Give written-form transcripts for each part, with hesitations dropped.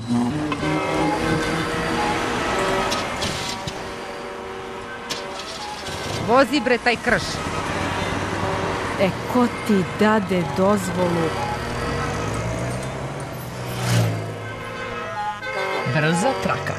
Vozi bre taj krš. Ko ti dade dozvolu? Brza traka.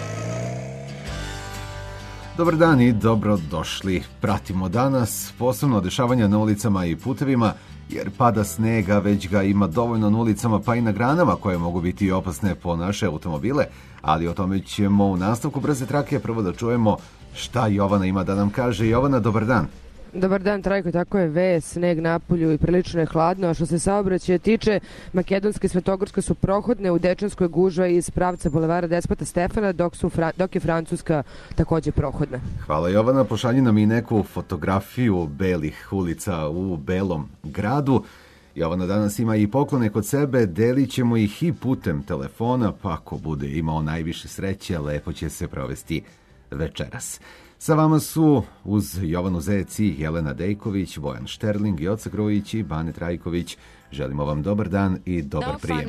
Dobar dan i dobrodošli. Pratimo danas posebno dešavanja na ulicama i putevima, jer pada snega, već ga ima dovoljno na ulicama pa i na granama koje mogu biti opasne po naše automobile, ali o tome ćemo u nastavku brze trake. Prvo da čujemo šta Jovana ima da nam kaže. Jovana, dobar dan. Dobar dan, Trajko, tako je, sneg napolju i prilično je hladno, a što se saobraćaja tiče, Makedonske i Svetogorske su prohodne, u Dečanskoj gužva iz pravca bulevara Despota Stefana, dok je Francuska takođe prohodna. Hvala, Jovana, pošalji nam i neku fotografiju belih ulica u belom gradu. Jovana danas ima i poklone kod sebe, delit ćemo ih i putem telefona, pa ako bude imao najviše sreće, lepo će se provesti večeras. Sa vama su uz Jovanu Zec i Jelena Dejković, Bojan Šterling, Joca Grojić i Bane Trajković. Želimo vam dobar dan i dobar prijem.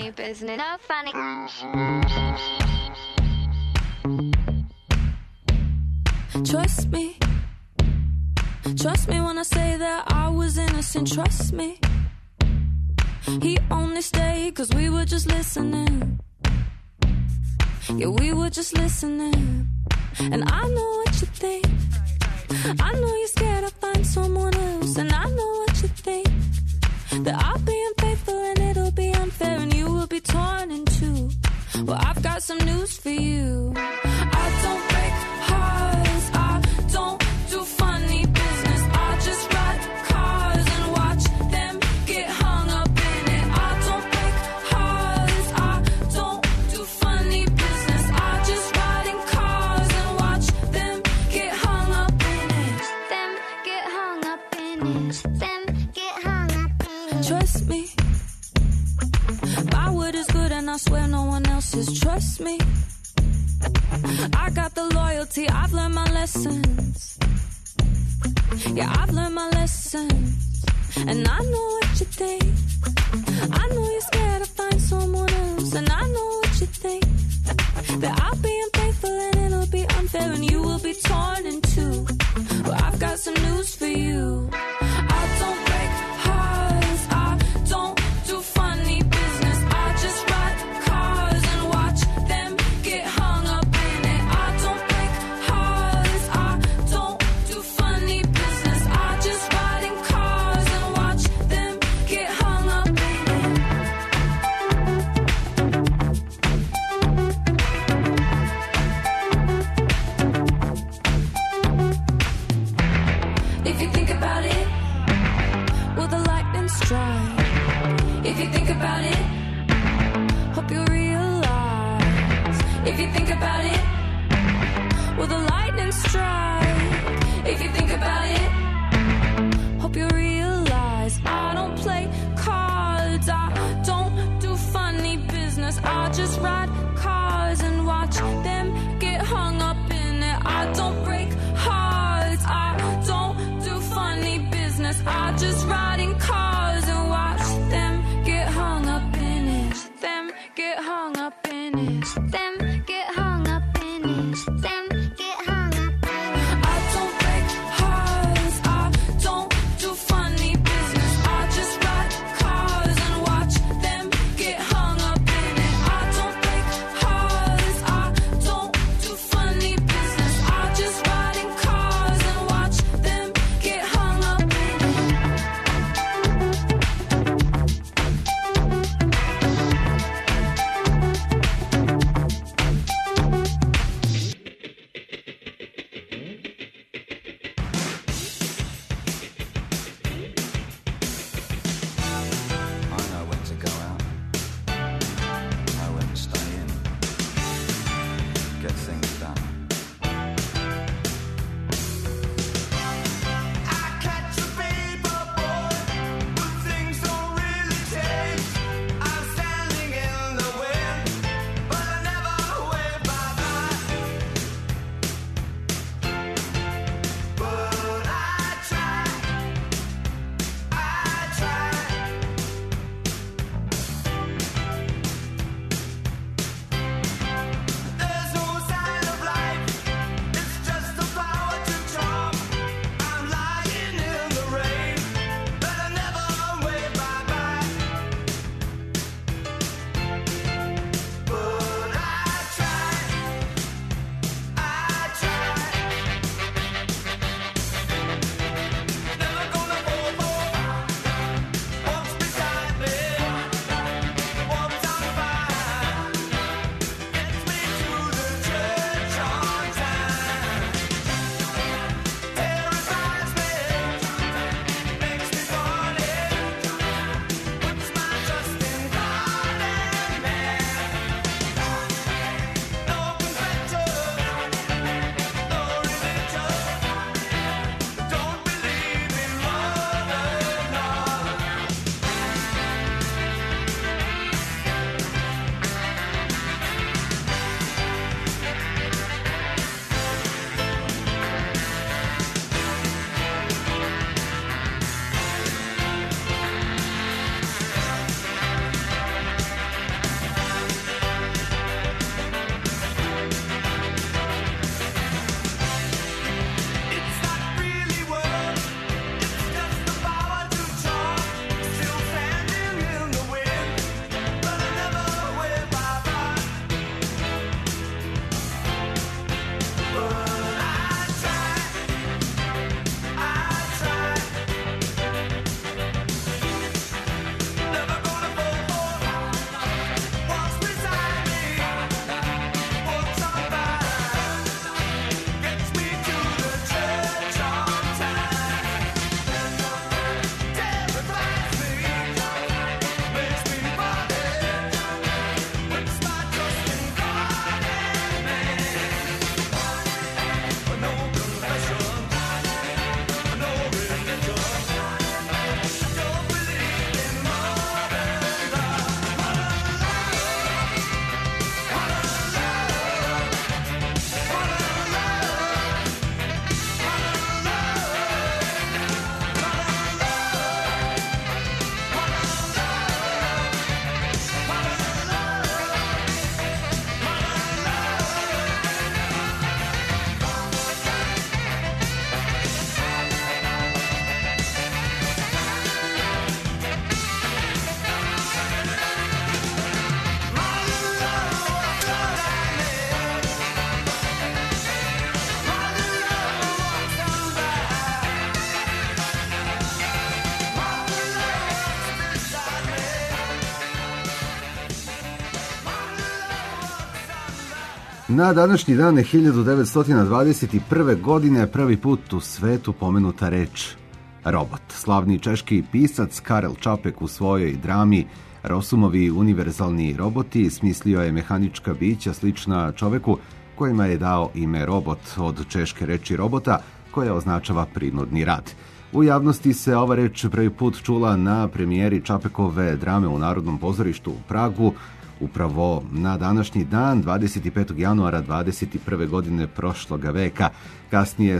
Trust me when I say that I was innocent, trust me. He only stayed cause we were just listening. Yeah, we were just listening. And I know what you think. I know you're scared I'll find someone else. And I know what you think. That I'll be unfaithful and it'll be unfair and you will be torn in two. Well, I've got some news for you. I don't break hearts. I don't do funny business. I just ride cars and watch them get hung up in it. I don't break hearts. I don't do funny business. I just ride in cars and watch them get hung up in it. Them get hung up in it. Them get hung up in it. Trust me. My word is good and I swear no one else's. Trust me. I got the loyalty. I've learned my lessons. Yeah, I've learned my lessons. And I know what you think. I know you're scared to find someone else. And I know what you think. That I'll be unfaithful and it'll be unfair and you will be torn in two. Well, I've got some news for you. I don't break hearts. I don't do funny business. I just ride cars and watch them get hung up in it. I don't break hearts. I don't do funny business. I just ride in cars and watch them get hung up in it. If you think about it, will the lightning strike? If you think about it, hope you realize. If you think about it, will the lightning strike? If you think about it, hope you realize. I don't play cards, I don't do funny business. I just ride cars and watch them get hung up in it. I don't break hearts, I don't do funny business. I just ride in cars and watch them get hung up in it. Them get hung up in it. Them get hung up in it. Them get hung up in it. I don't break hearts. I don't do funny business. I just ride cars and watch them get hung up in it. I don't break hearts. I don't do funny business. I just ride in cars and watch them get hung up in it. Na današnji dan 1921. godine prvi put u svetu pomenuta reč robot. Slavni češki pisac Karel Čapek u svojoj drami Rosumovi univerzalni roboti smislio je mehanička bića slična čoveku kojima je dao ime robot od češke reči robota koja označava prinudni rad. U javnosti se ova reč prvi put čula na premijeri Čapekove drame u Narodnom pozorištu u Pragu, upravo na današnji dan, 25. januara 21. godine prošloga veka. Kasnije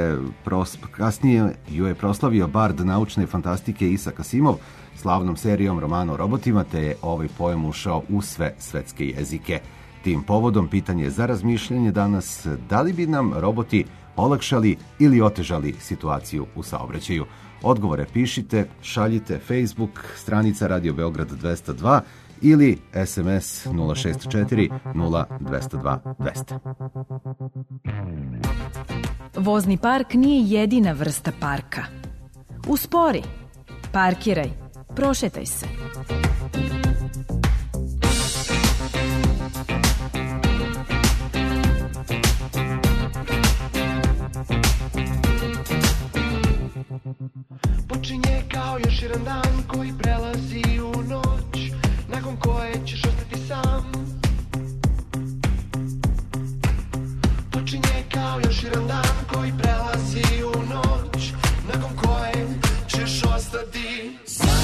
ju je proslavio bard naučne fantastike Isak Asimov slavnom serijom romana o robotima, te je ovaj pojam ušao u sve svetske jezike. Tim povodom pitanje za razmišljanje danas: da li bi nam roboti olakšali ili otežali situaciju u saobraćaju? Odgovore pišite, šaljite Facebook, stranica Radio Beograd 202 ili SMS 064 0202 200. Vozni park nije jedina vrsta parka. Uspori, parkiraj, prošetaj se. Počinje kao još jedan dan koji prelazi u noć, nakon koje ćeš ostati sam. Počinje kao još jedan dan koji prelazi u noć, nakon koje ćeš ostati sam.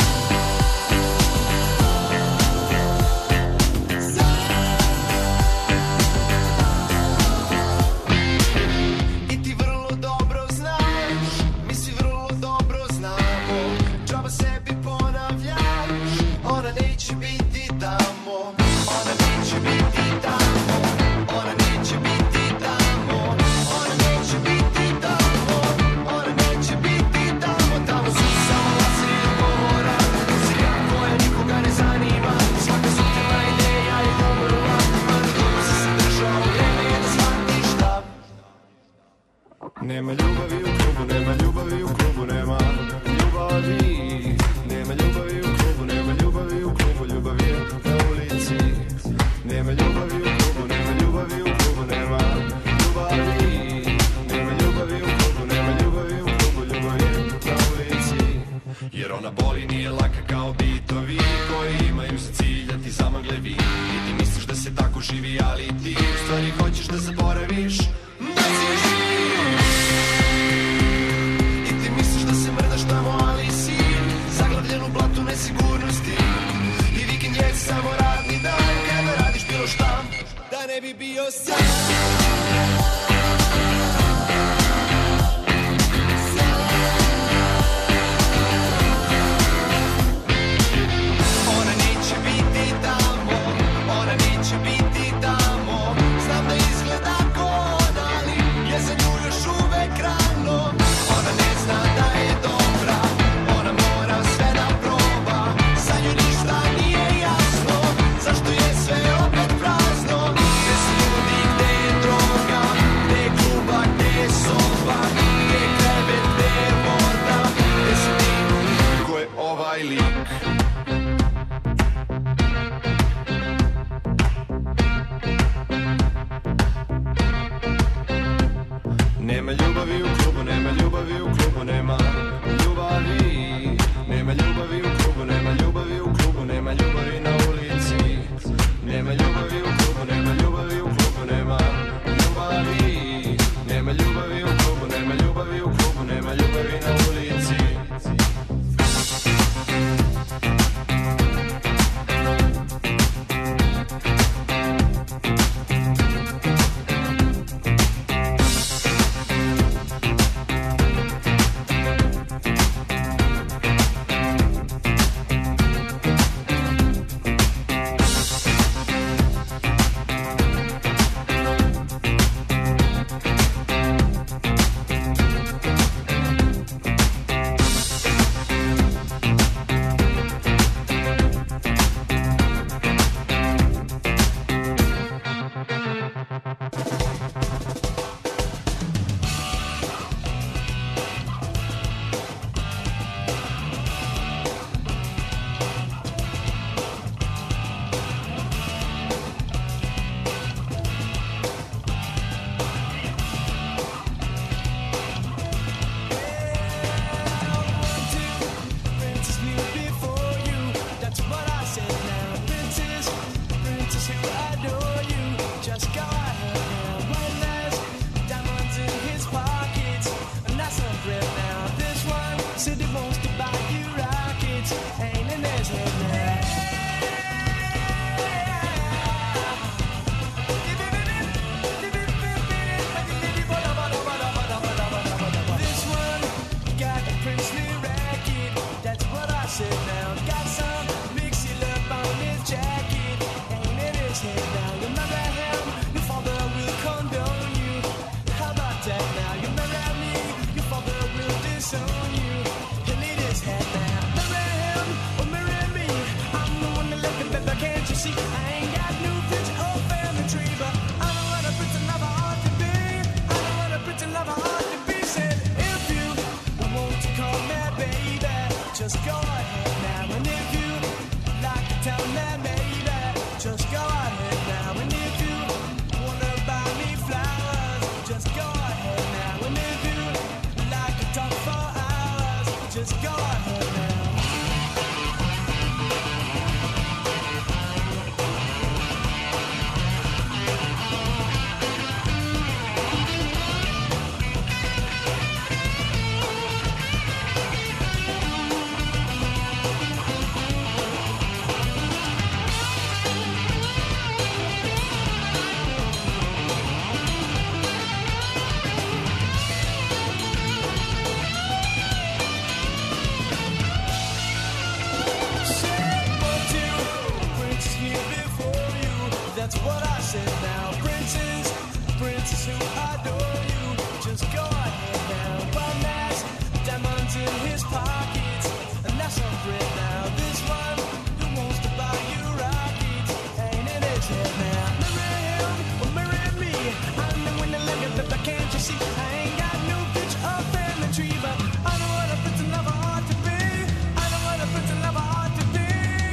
Nema ljubavi u klubu, nema ljubavi u klubu, nema ljubavi. Nema ljubavi u klubu, nema ljubavi u klubu, ljubav je na ulici. Nema ljubavi u klubu, nema ljubavi u klubu, nema ljubavi. Nema ljubavi u klubu, nema ljubavi u klubu, ljubav je na ulici. Jer ona boli, nije laka kao bitovi koji imaju za cilj da ti zamagle vid. I ti misliš da se tako živi, ali ti u stvari hoćeš da zaboraviš da si živ. Tamo, ali si zaglavljen u blatu nesigurnosti. I vikend je samo radni dan, kada radiš bilo šta da ne bi bio sam. Ona neće biti tamo, ona neće biti tamo. Znam da izgleda ko ona, ali je za nju još uvek rano. Ona ne zna da je dobra, zašto je sve opet prazno? Gdje su ljudi, gdje je droga? adore you. Just go ahead now. When there's diamonds in his pockets, and that's a grip now. This one said he wants to buy you rockets, ain't in his head now. This one got a princely racket, that's what I said now. Got some mixy love on his jacket, ain't in his head now. You marry him, your father will condone you. How about that now? You marry me, your father will disown you. He'll eat his head now. Marry him or marry me, I'm the one that left the baby, can't you see? I ain't got no bitch or family tree, but I know what a pretty lover ought to be. I know what a pretty lover ought to be. Said if you want to call me baby, just go ahead now. And if you like to tell me baby, just go ahead now. And if you wanna buy me flowers, just go ahead now. And if you like to talk for hours, just go ahead now. That's what I said now. Princes who adore you, just go ahead now. One has diamonds in his pockets, and that's some bread now. This one who wants to buy you rockets, ain't in his head now. Marry him or marry me, I'm the one that love you, but can't you see? I ain't got no bitch or family tree, but I know what a pretty lover ought to be. I know what a pretty lover ought to be.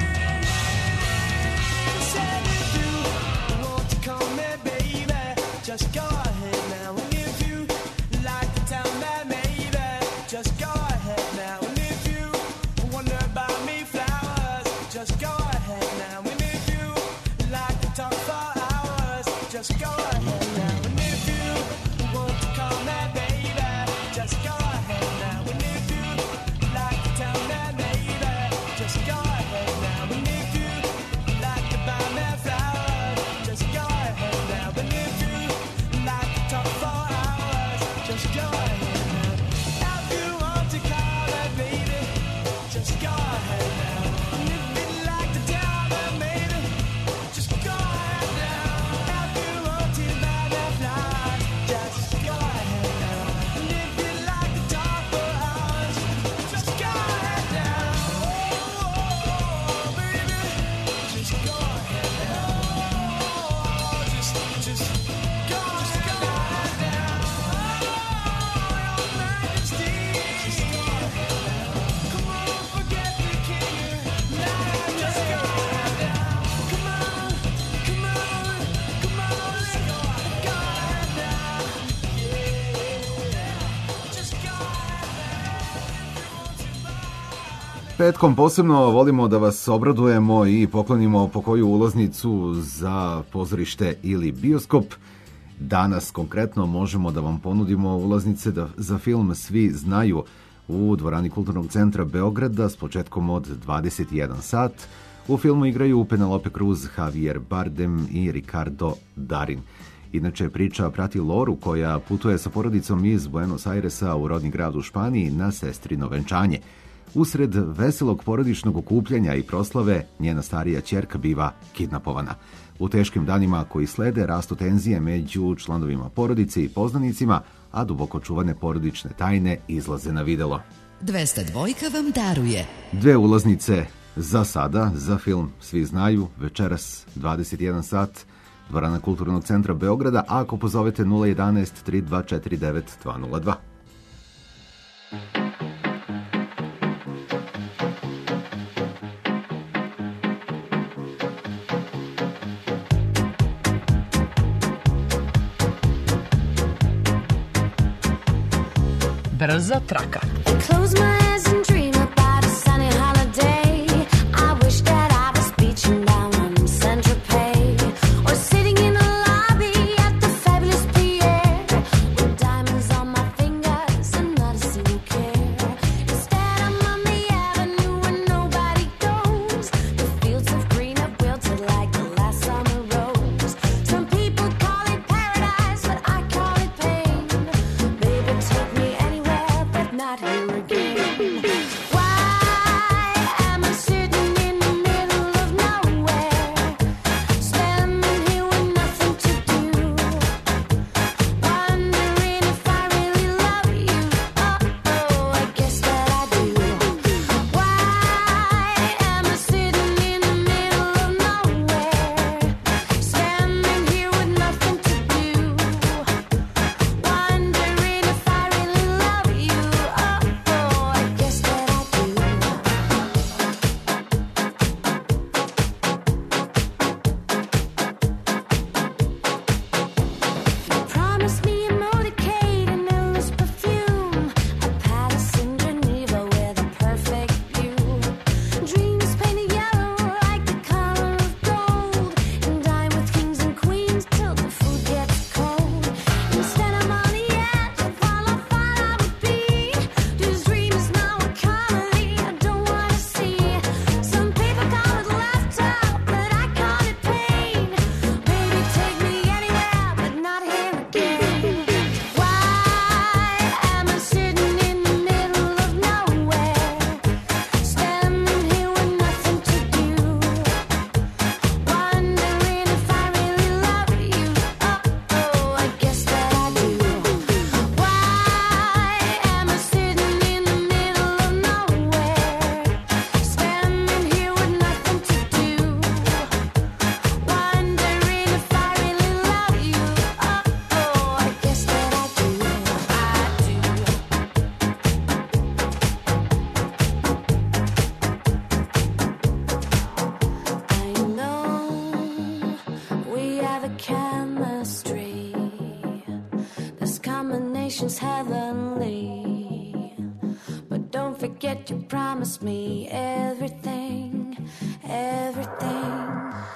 Said if you want to call me baby, just go ahead now. And if you like to tell me maybe, just go ahead now. And if you wanna buy me flowers, just go ahead now. And if you like to talk for hours, just go ahead now. And if you want to call me baby, just go ahead now. And if you like to tell me maybe, just go ahead now. And if you like to buy me flowers, just go ahead now. And if you like to talk for hours, just go ahead now. If you want to call me baby, just go ahead now. And if you like to tell me maybe, just go ahead now. If you want to buy me flowers, just go ahead now. And if you like to talk for hours, just go ahead now. Oh, baby, just go ahead now. Just go ahead now. Oh, your majesty, just go ahead now. Come on, forget the king. Now just go ahead now. Come on, come on, come on, let's go ahead now. Yeah, just go ahead. Petkom posebno volimo da vas obradujemo i poklonimo po koju ulaznicu za pozorište ili bioskop. Danas konkretno možemo da vam ponudimo ulaznice za film Svi znaju u dvorani Kulturnog centra Beograda s početkom od 21 sat. U filmu igraju Penelope Cruz, Javier Bardem i Ricardo Darin. Inače, priča prati Loru koja putuje sa porodicom iz Buenos Airesa u rodni grad u Španiji na sestrino venčanje. Usred veselog porodičnog okupljanja i proslave, njena starija ćerka biva kidnapovana. U teškim danima koji slede rastu tenzije među članovima porodice i poznanicima, a duboko čuvane porodične tajne izlaze na videlo. 202 vam daruje 2 ulaznice za sada, za film Svi znaju, večeras 21 sat, dvorana Kulturnog centra Beograda, a ako pozovete 011 3249 202. Brza traka. Close my eyes and dream about a sunny holiday. I wish that I was beaching down on Saint-Tropez. have a chemistry. This combination's heavenly. But don't forget you promised me everything, everything.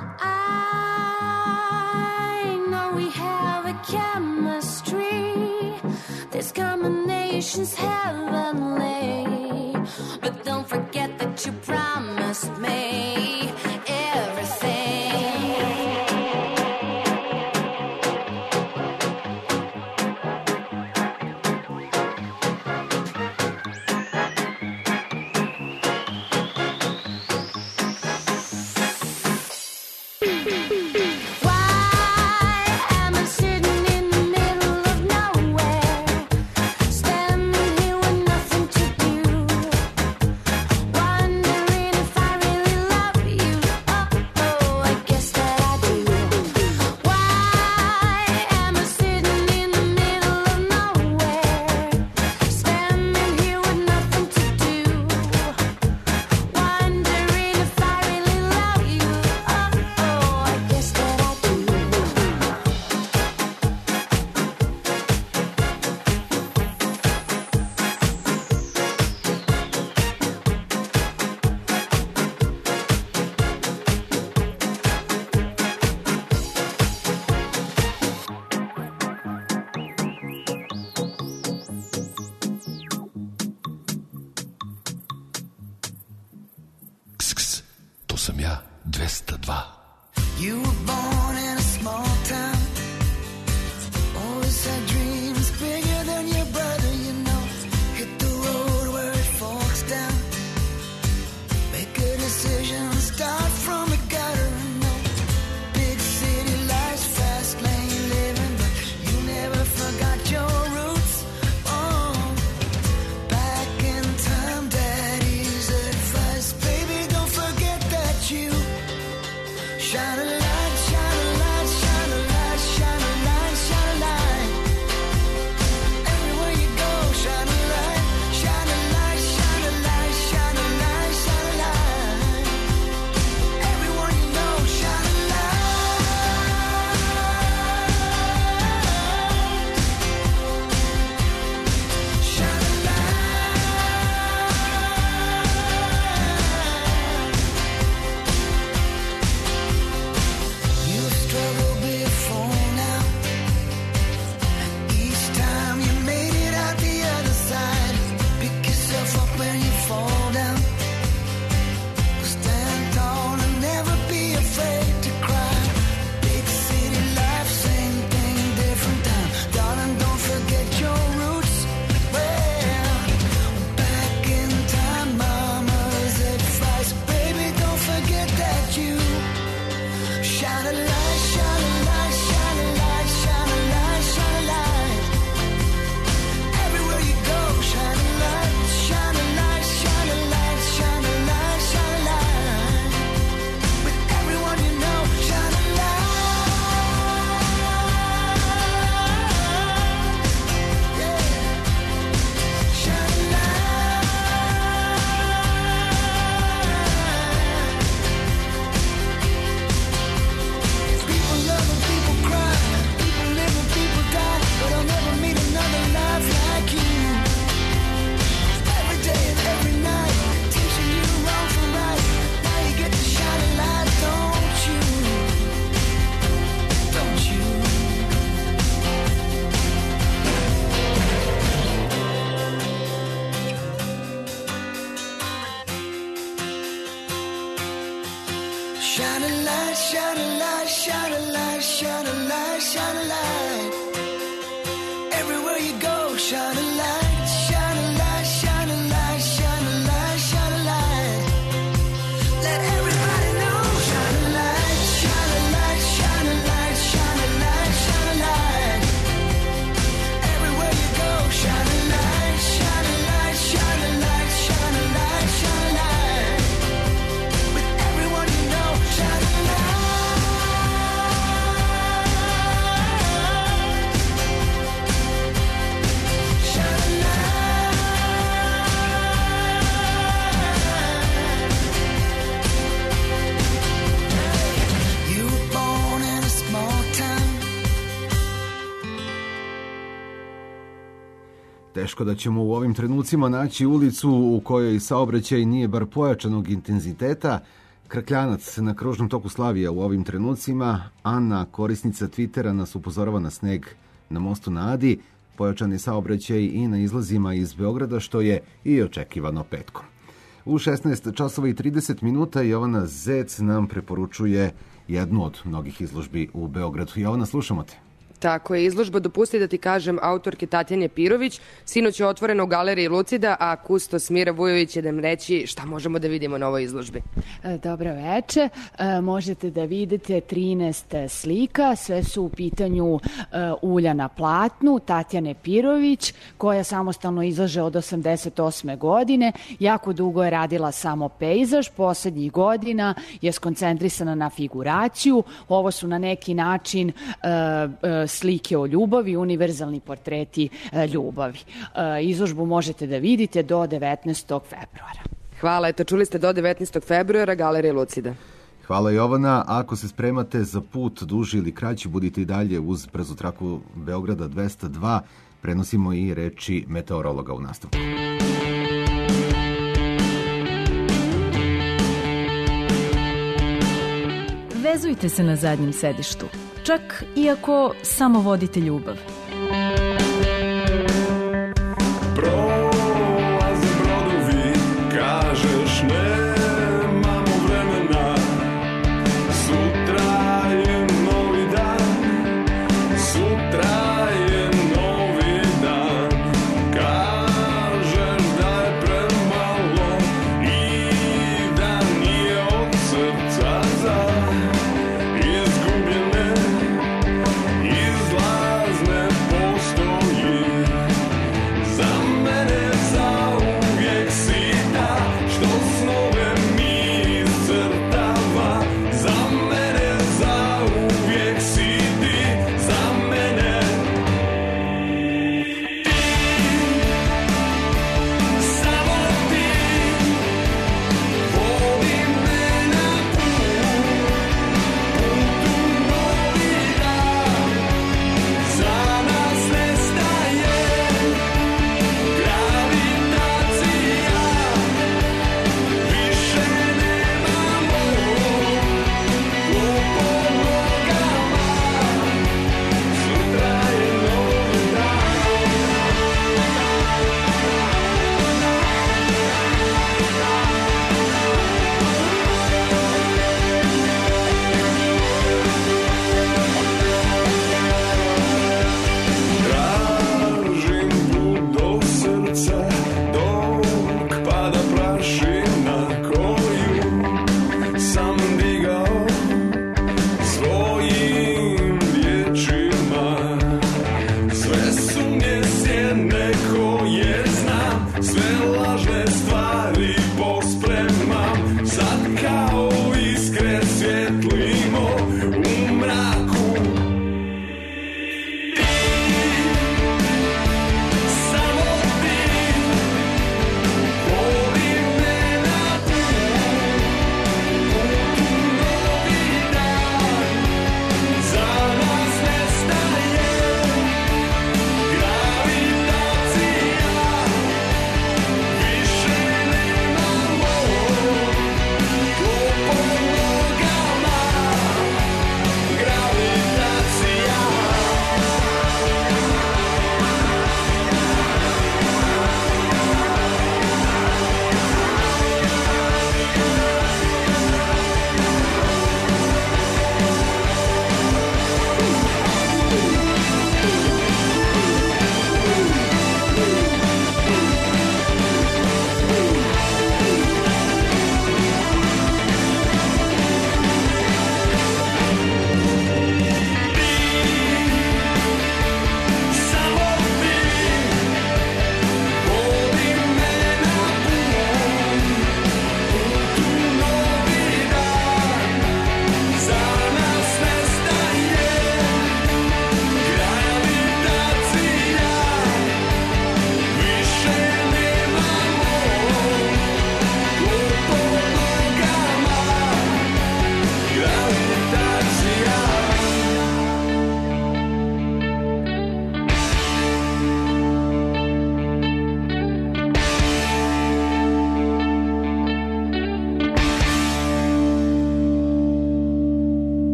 I know we have a chemistry. This combination's heavenly. But don't forget that you promised me everything. sam ja 202. You were born in a small town. Always had dreams bigger than your brother, you know. Hit the road where it forks down. Make a decision, start from the gutter, no. Big city life, fast lane living, but you never forgot your roots. Oh, back in time, daddy's advice, baby, don't forget that you shine a light, shine a light, shine a light, shine a light, shine a light. Everywhere you go, shine a light, shine a light, shine a light, shine a light, shine a light. Everyone you know, shine a light. Shine a light. You've struggled before now. Each time you made it out the other side. Pick yourself up when you fall down. Stand tall and never be afraid to cry. Big city life, same thing, different time. Darling, don't forget your roots. Well, back in time, mama's advice, baby, don't forget that you shine a light, shine a light, shine a light, shine a light, shine a light. Everywhere you go, shine a light, shine a light, shine a light, shine a light, shine a light. With everyone you know, shine a light. Yeah. Shine a People love and people cry, people live and people die, but I'll never meet another life like you. Every day and every night, teaching you wrong from right. Now you get to shine a light, don't you? Don't you? Shine a light, shine a light, shine a light, shine a light, shine a light. Everywhere you go, shine a light, shine a light, shine a light, shine a light, shine a light. Let everybody know, shine a light, shine a light, shine a light, shine a light, shine a light. Everywhere you go, shine a light, shine a light, shine a light, shine a light, shine a light. With everyone you know, shine a light. Teško da ćemo u ovim trenucima naći ulicu u kojoj saobraćaj nije bar pojačanog intenziteta. Krkljanac na kružnom toku Slavija u ovim trenucima. Ana, korisnica Twittera, nas upozorava na sneg na mostu na Adi. Pojačan je saobraćaj i na izlazima iz Beograda, što je i očekivano petkom. U 16 časova i 30 minuta Jovana Zec nam preporučuje jednu od mnogih izložbi u Beogradu. Jovana, slušamo te. Tako je, izložba, dopusti da ti kažem, autorke Tatjane Pirović, sinoć je otvorena u galeriji Lucida, a kustos Mira Vujović će nam reći šta možemo da vidimo na ovoj izložbi. Dobro veče, možete da vidite 13 slika, sve su u pitanju ulja na platnu, Tatjane Pirović, koja samostalno izlaže od 88. godine, jako dugo je radila samo pejzaž, poslednjih godina je skoncentrisana na figuraciju, ovo su na neki način slike o ljubavi, univerzalni portreti ljubavi. Izložbu možete da vidite do 19. februara. Hvala, eto čuli ste do 19. februara galerije Lucida. Hvala Jovana, ako se spremate za put duži ili kraći, budite i dalje uz brzu traku Beograda 202, prenosimo i reči meteorologa u nastavku. Vezujte se na zadnjem sedištu, čak iako samo vodite ljubav. Prolaze brodovi, kažeš nemamo vremena, sutra je novi dan, sutra je novi dan, kažeš da je premalo i da nije od srca za izgubljene, izlazne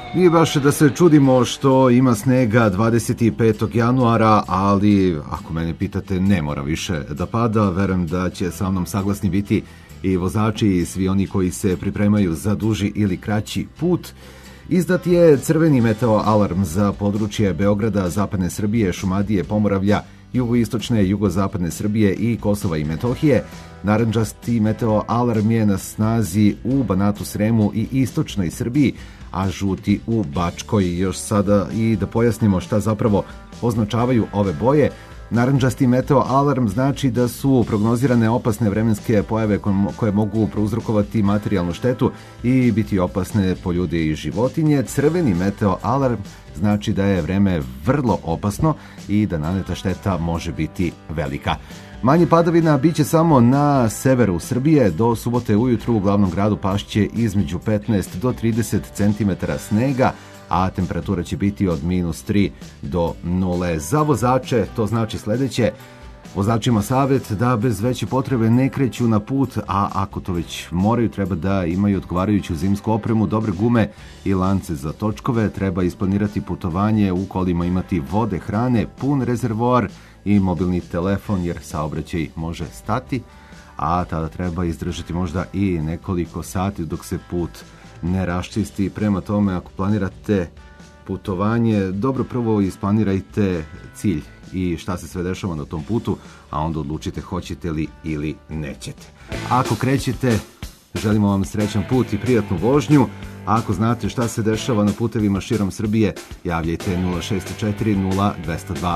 Nije baš da se čudimo što ima snega 25. januara, ali ako mene pitate ne mora više da pada. Verujem da će sa mnom saglasni biti i vozači i svi oni koji se pripremaju za duži ili kraći put. Izdat je crveni meteo alarm za područje Beograda, zapadne Srbije, Šumadije, Pomoravlja, jugoistočne, jugozapadne Srbije i Kosova i Metohije. Narandžasti meteo alarm je na snazi u Banatu, Sremu i istočnoj Srbiji, a žuti u Bačkoj. Još sada i da pojasnimo šta zapravo označavaju ove boje. Narandžasti meteo alarm znači da su prognozirane opasne vremenske pojave koje mogu prouzrokovati materijalnu štetu i biti opasne po ljude i životinje. Crveni meteo alarm znači da je vreme vrlo opasno i da naneta šteta može biti velika. Manje padavina biće samo na severu Srbije. Do subote ujutru u glavnom gradu pašće između 15 do 30 cm snega, a temperatura će biti od -3 do 0. Za vozače to znači sledeće. Vozačima savjet da bez veće potrebe ne kreću na put, a ako to već moraju, treba da imaju odgovarajuću zimsku opremu, dobre gume i lance za točkove. Treba isplanirati putovanje, u kolima imati vode, hrane, pun rezervoar i mobilni telefon, jer saobraćaj može stati, a tada treba izdržati možda i nekoliko sati dok se put ne raščisti. Prema tome, ako planirate putovanje, dobro prvo isplanirajte cilj i šta se sve dešava na tom putu, a onda odlučite hoćete li ili nećete. Ako krećete, želimo vam srećan put i prijatnu vožnju. A ako znate šta se dešava na putevima širom Srbije, javljajte 064 0202 200.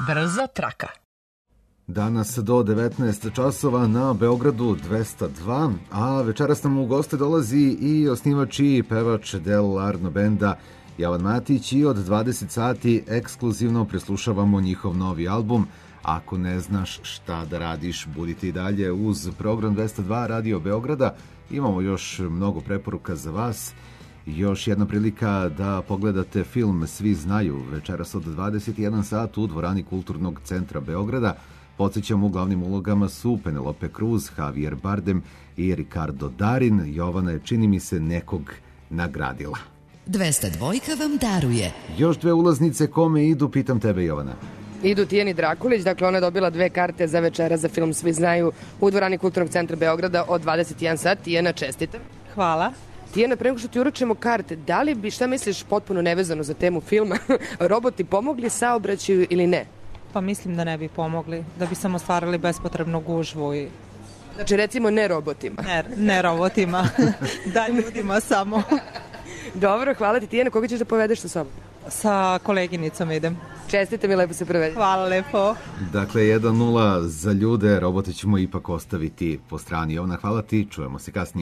Brza traka. Danas do 19 časova na Beogradu 202, a večeras nam u goste dolazi i osnivač i pevač Del Arno benda Jovan Matić i od 20 sati ekskluzivno preslušavamo njihov novi album. Ako ne znaš šta da radiš, budite i dalje uz program 202 Radio Beograda. Imamo još mnogo preporuka za vas. Još jedna prilika da pogledate film Svi znaju večeras od 21 sat u dvorani Kulturnog centra Beograda. Podsjećam, u glavnim ulogama su Penelope Cruz, Javier Bardem i Ricardo Darin. Jovana je, čini mi se, nekog nagradila. 202 vam daruje. Još 2 ulaznice, kome idu, pitam tebe, Jovana. Idu Tijeni Drakulić, dakle ona je dobila 2 karte za večera za film Svi znaju u dvorani Kulturnog centra Beograda od 21 sat. Tijena, čestitam. Hvala. Tijena, prema što ti uručimo karte, da li bi, šta misliš, potpuno nevezano za temu filma, roboti pomogli saobraćaju ili ne? Pa mislim da ne bi pomogli, da bi samo stvarali bespotrebnu gužvu i... Znači recimo ne robotima. Ne robotima, da ljudima samo. Dobro, hvala ti Tijena, koga ćeš da povedeš sa sobom? Sa koleginicom idem. Čestite mi, lepo se provedi. Hvala lepo. Dakle, 1-0 za ljude, robote ćemo ipak ostaviti po strani. Jovana, hvala ti, čujemo se kasnije.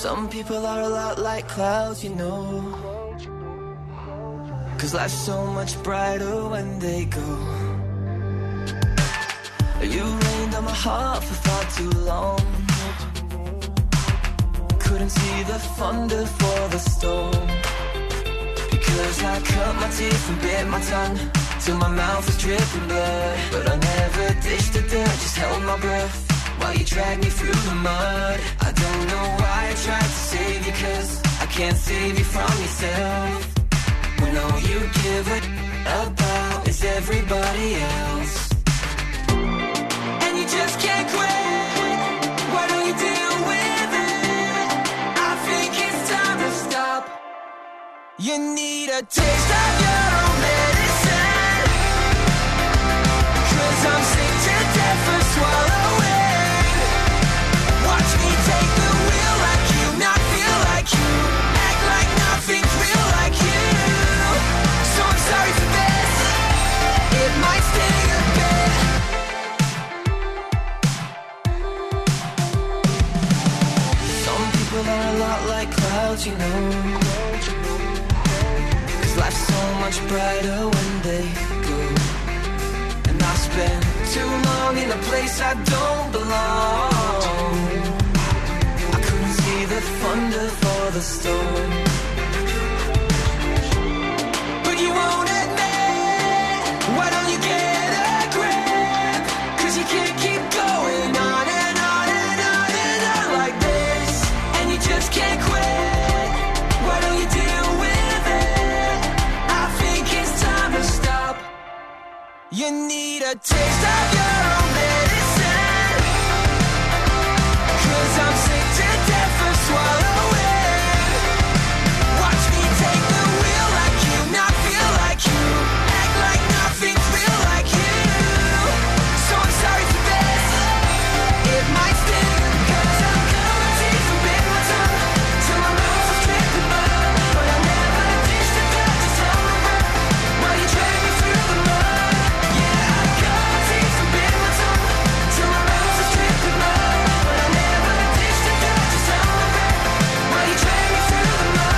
Some people are a lot like clouds, you know. 'Cause life's so much brighter when they go. You rained on my heart for far too long. Couldn't see the thunder for the storm. Because I cut my teeth and bit my tongue till my mouth was dripping blood. But I never ditched the dirt, just held my breath while you dragged me through the mud. I don't know why I tried to save you, 'cause I can't save you from yourself. When all you give a about is everybody else. And you just can't quit. Why don't you deal with it? I think it's time to stop. You need a taste of your own medicine. 'Cause I'm sick to death for swallowing. Watch me take the wheel like you, not feel like you. Act like nothing's real like you. So I'm sorry for this. It might sting a bit. Some people are a lot like clouds, you know. 'Cause life's so much brighter when they go. And I spent too long in a place I don't belong. I couldn't see the thunder for the storm. But you won't admit. Why don't you get a grip? 'Cause you can't keep going on and on and on and on like this. And you just can't quit. Why don't you deal with it? I think it's time to stop. You need a taste of your own medicine. 'Cause I'm sick to death for swallowing. Watch me take the wheel like you, not feel like you. Act like nothing's real like you. So I'm sorry for this. It might sting. 'Cause I'm cut my teeth and bit my tongue till my mouth was dripping blood. But I never ditched the dirt, just held my breath while you dragged me through the mud. Yeah, I cut my teeth and bit my tongue till my mouth was dripping blood. But I never ditched the dirt, just held my breath while you dragged me through the mud.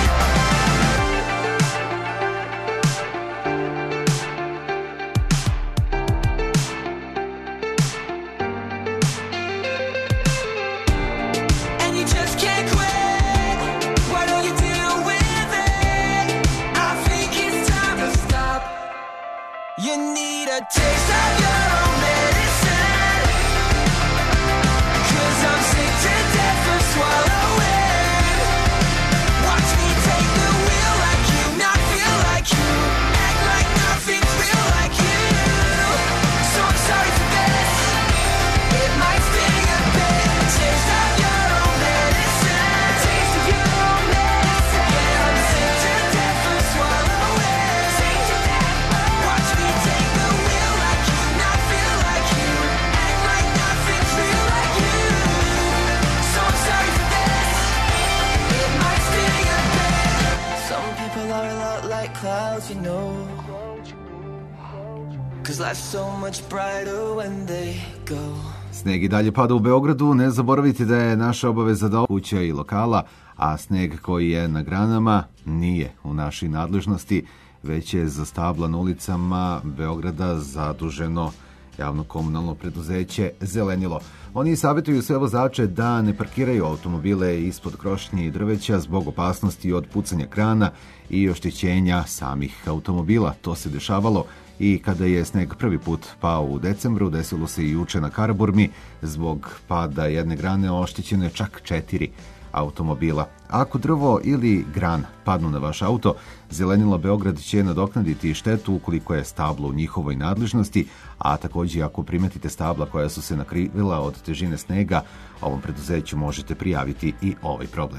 And you just can't quit. Why don't you deal with it? I think it's time to stop. You need a taste of your own medicine. 'Cause I'm sick to death for swallowing. Watch me take the wheel like you, not feel like you. Act like nothing's real like you. So I'm sorry for this. It might sting a bit. Taste of your own medicine. Taste of your own medicine. Yeah, I'm sick to death for swallowing. Sick to death. Watch me take the wheel like you, not feel like you. Act like nothing's real like you. So I'm sorry for this. It might sting a bit. Some people are a lot like clouds, you know. 'Cause life's so much brighter when they go. Sneg i dalje pada u Beogradu, ne zaboravite da je naša obaveza da kuća i lokala, a sneg koji je na granama nije u našoj nadležnosti, već je za stabla na ulicama Beograda zaduženo javno komunalno preduzeće Zelenilo. Oni savjetuju sve vozače da ne parkiraju automobile ispod krošnje i drveća zbog opasnosti od pucanja krana i oštećenja samih automobila. To se dešavalo i kada je sneg prvi put pao u decembru, desilo se i juče na Karaburmi. Zbog pada jedne grane oštećeno je čak 4 automobila. Ako drvo ili gran padnu na vaš auto, Zelenilo Beograd će nadoknaditi štetu ukoliko je stablo u njihovoj nadležnosti, a takođe ako primetite stabla koja su se nakrivila od težine snega, ovom preduzeću možete prijaviti i ovaj problem.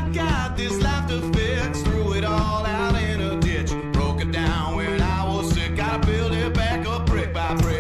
got this life to fix, threw it all out in a ditch, broke it down when I was sick, gotta build it back up brick by brick.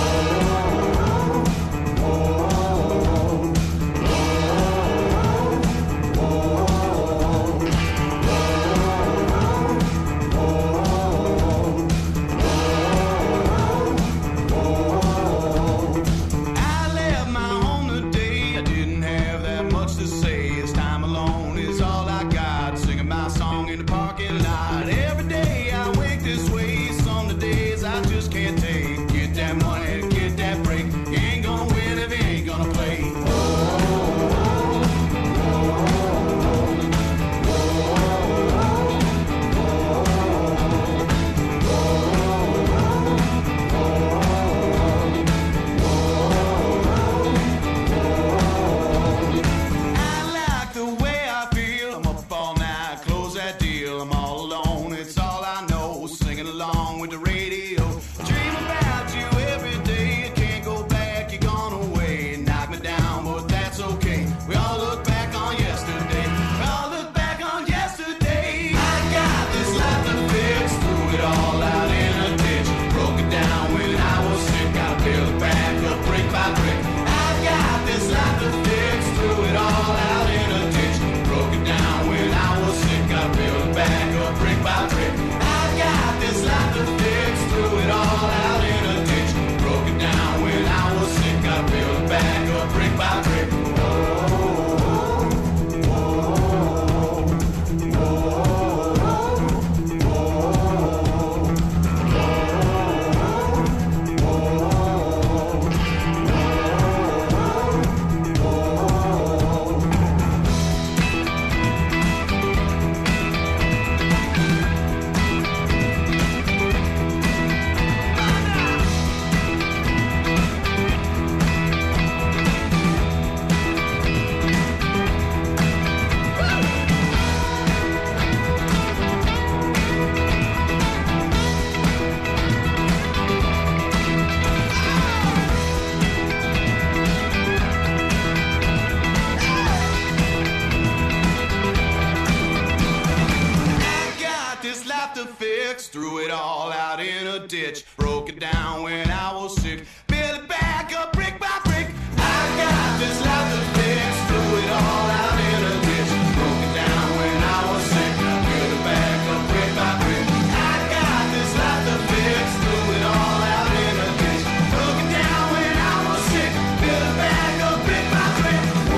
Threw it all out in a ditch, broke it down when I was sick, built it back up brick by brick. I got this life to fix, threw it all out in a ditch, broke it down when I was sick, built it back up brick by brick. I got this life to fix, threw it all out in a ditch, broke it down when I was sick, built it back up brick by brick.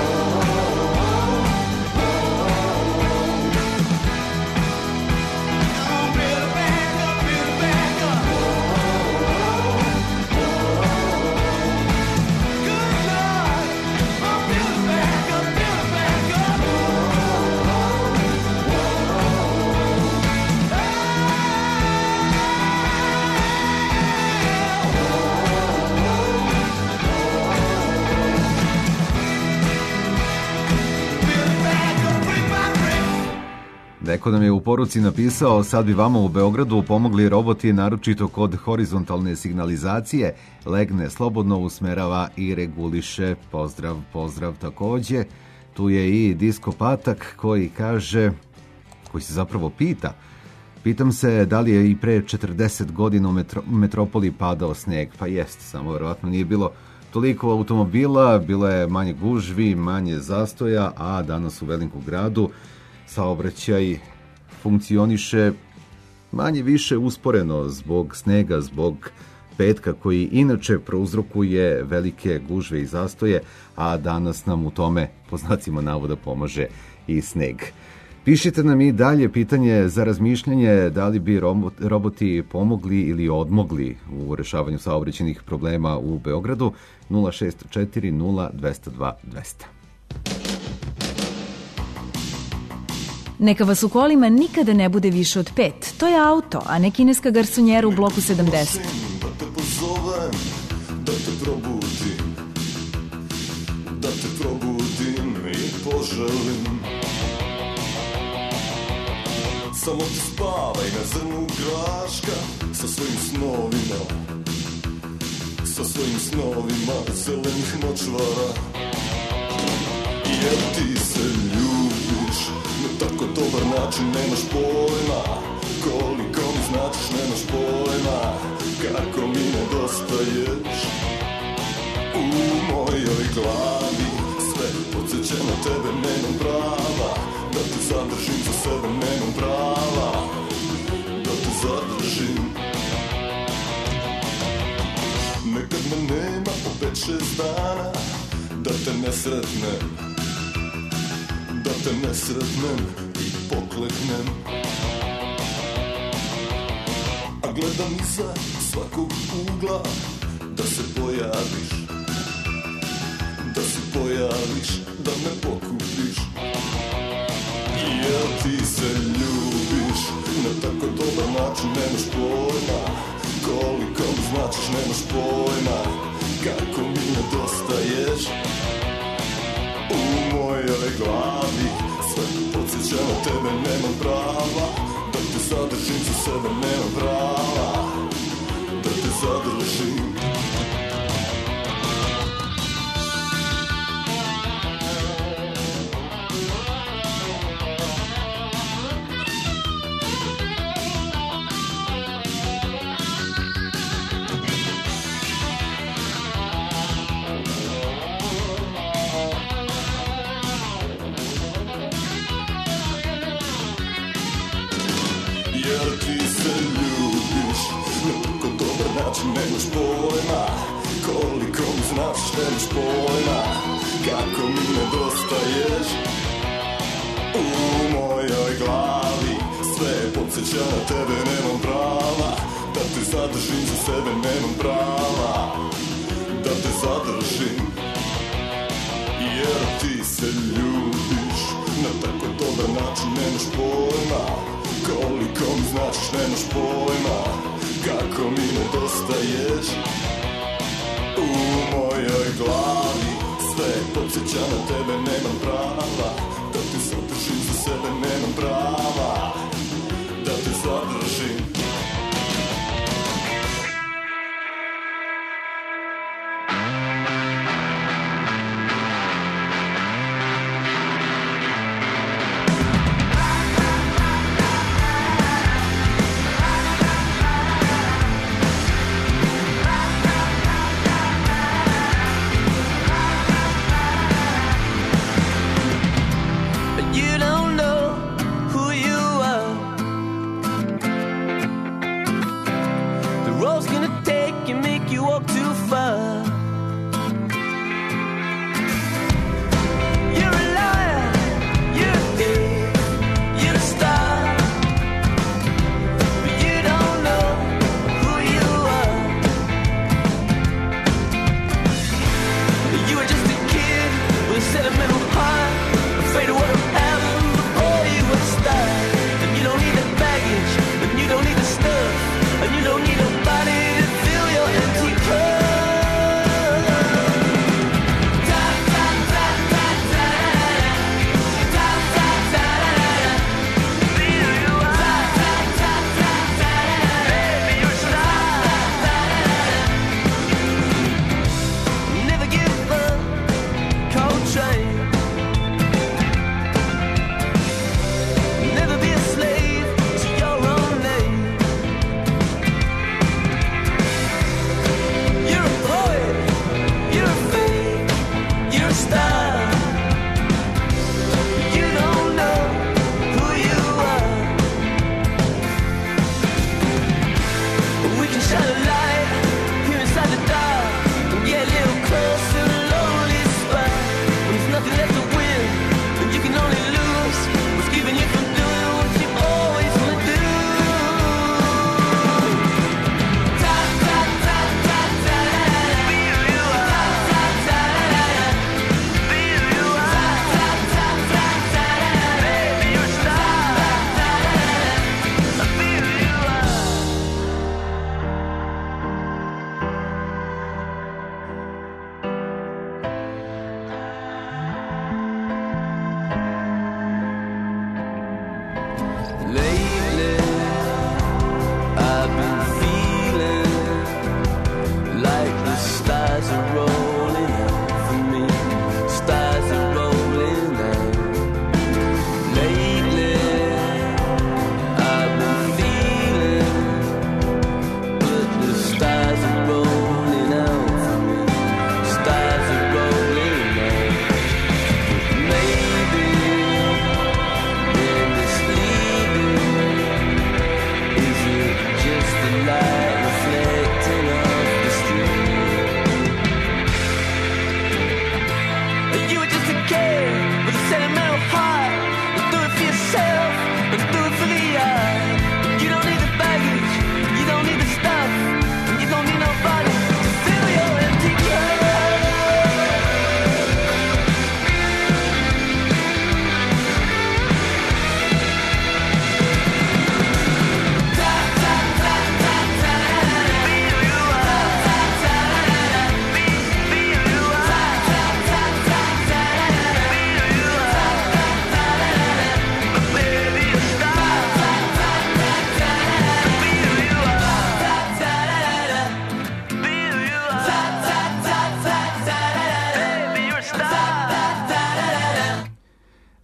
Neko nam je u poruci napisao, sad bi vama u Beogradu pomogli roboti, naročito kod horizontalne signalizacije, legne slobodno, usmerava i reguliše. Pozdrav, pozdrav takođe. Tu je i Disko Patak koji kaže, koji se zapravo pita, pitam se da li je i pre 40 godina u metropoli padao sneg. Pa jest, samo verovatno nije bilo toliko automobila, bilo je manje gužvi, manje zastoja, a danas u velikom gradu saobraćaj funkcioniše manje više usporeno zbog snega, zbog petka koji inače prouzrokuje velike gužve i zastoje, a danas nam u tome, po znacima navoda, pomaže i sneg. Pišite nam i dalje pitanje za razmišljanje da li bi roboti pomogli ili odmogli u rešavanju saobraćajnih problema u Beogradu. 064 0 202 200. Neka vas u kolima nikada ne bude više od 5. To je auto, a ne kineska garsonjera u bloku 70. Da te pozovem, da te probudim i poželim. Samo ti spavaj na zrnu graška sa svojim snovima zelenih močvara. Jer ti se ljubiš znači nemaš pojma. Koliko mi značiš nemaš pojma. Kako mi nedostaješ u mojoj glavi. Sve podsjeća na tebe, nemam prava da te zadržim za sebe, nemam prava da te zadržim. Nekad me nema po 5-6 dana, da te ne sretnem, da te ne sretnem i pokleknem. A gledam iza svakog ugla da se pojaviš, da se pojaviš, da me pokupiš. Jel ti se ljubiš na tako dobar način, nemaš pojma. Koliko mi značiš, nemaš pojma. Kako mi nedostaješ u mojoj glavi. Sve podsjeća na tebe, nemam prava da te zadržim za sebe, nemam prava da te zadržim. Jer ti se ljubiš na tako dobar način, nemaš pojma. Koliko mi značiš, nemaš pojma. Kako mi nedostaješ u mojoj glavi. Sve podsjeća na tebe, nemam prava da te zadržim za sebe, nemam prava da te zadržim. Jer ti se ljubiš na tako dobar način, nemaš pojma. Koliko mi značiš, nemaš pojma. Kako mi nedostaješ u mojoj glavi. Sve podsjeća na tebe, nemam prava da te zadržim za sebe, nemam prava da te zadržim. You don't know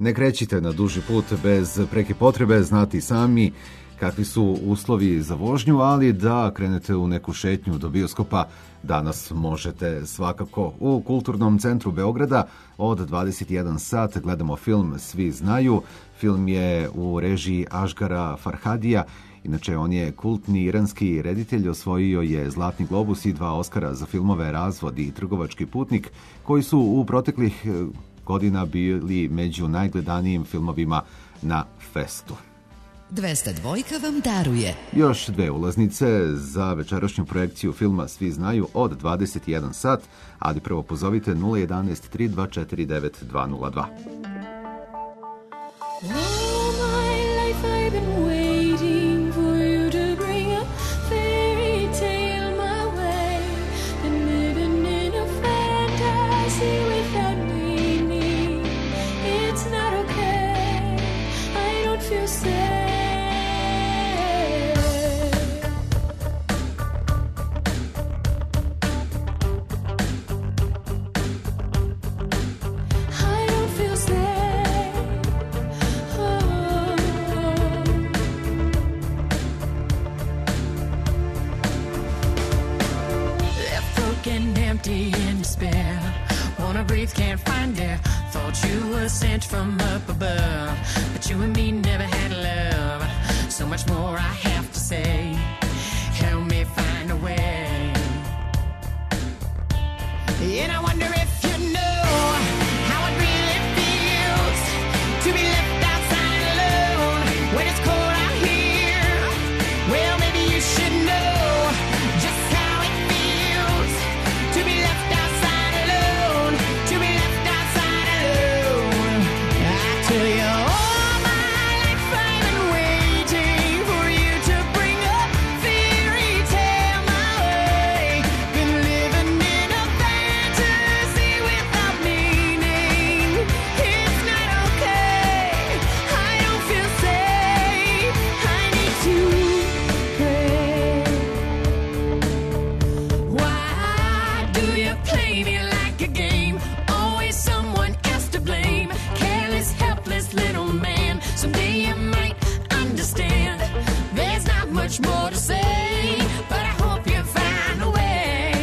Ne krećite na duži put bez preke potrebe, znati sami kakvi su uslovi za vožnju, ali da krenete u neku šetnju do bioskopa, danas možete svakako. U Kulturnom centru Beograda od 21 sat gledamo film Svi znaju. Film je u režiji Ašgara Farhadija. Inače, on je kultni iranski reditelj, osvojio je Zlatni globus i 2 Oskara za filmove Razvod i Trgovački putnik, koji su u proteklih godina bili među najgledanijim filmovima na festu. 202 vam daruje još 2 ulaznice za večerašnju projekciju filma Svi znaju od 21 sat, ali prvo pozovite 011 3249 202. Can't find it. Thought you were sent from up above, but you and me never had love. So much more I have to say. Help me find a way. And I wonder if you know how it really feels to be left outside alone when it's cold out here. Well, maybe you should know just how it feels to be left outside alone. To be left outside alone. I tell you, all my life I've been waiting for you to bring a fairy tale my way. Been living in a fantasy without meaning. It's not okay. I don't feel safe. I need to pray. Why do you play me like a game? Always someone else to blame. Careless, helpless little man. Someday you might understand. There's not much more to say, but I hope you find a way.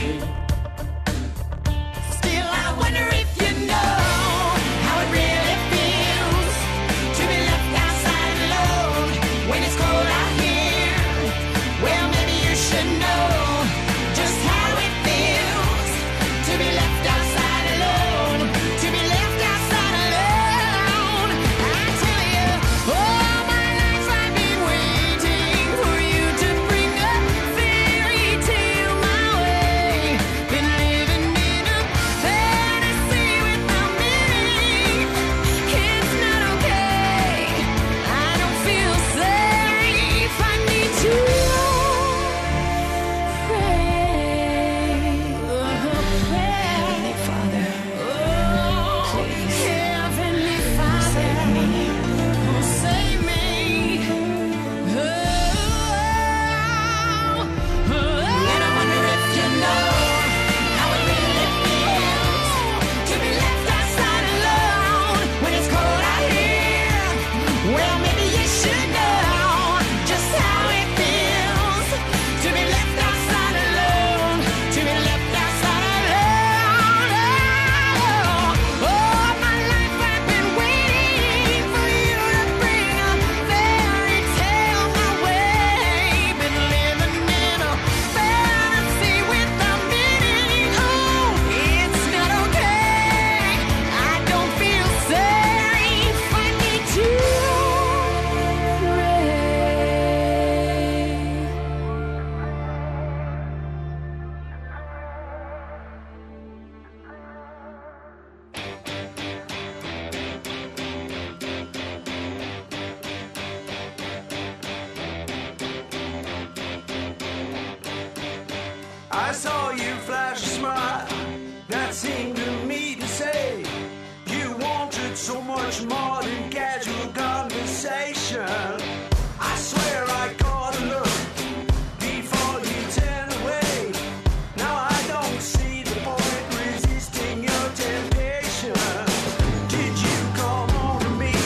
Still, I wonder if you know how it really feels to be left outside alone when it's cold out here. Well, maybe you should know just how it feels to be left outside alone. To be left outside alone. I tell you, all my life I've been waiting for you to bring a fairy tale my way. Been living in a fantasy without meaning. It's not okay. I don't feel safe. I need to Heavenly Father, please, Heavenly Father, save me. Oh, save me. And I wonder if you know how it really feels to be left outside alone when it's cold out here. Well, maybe you should know just how it feels to be left outside alone. To be left outside alone. All my life I've been waiting for you to bring a fairy tale my way. Been living in a fantasy without meaning. Oh, it's not okay. I don't feel safe. I need to pray. I saw you flash a smile that seemed to me to say you wanted so much more than casual conversation. I swear I caught a look before you turned away. Now I don't see the point resisting your temptation. Did you come on to me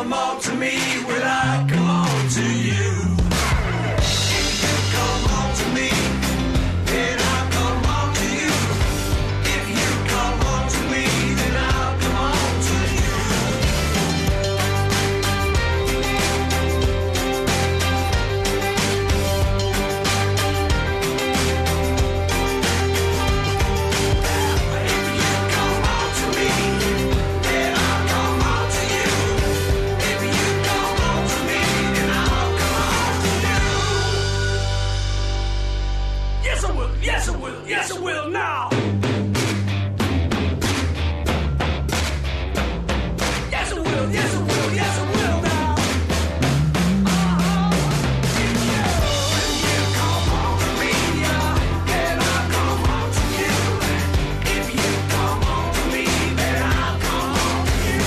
come on to me, will I come on to you? If you come on to me, then I'll come on to you. If you come on to me, then I'll come on to you. If you come on to me, then I'll come on to you. If you come on to me, then I'll come on to you. Yes, I will. Yes, I will. Yes, I will now. Yes, I will. Yes, I will. Yes, I will now. If you come on to me, then I'll come on to you. If you come on to me, then I'll come on to you.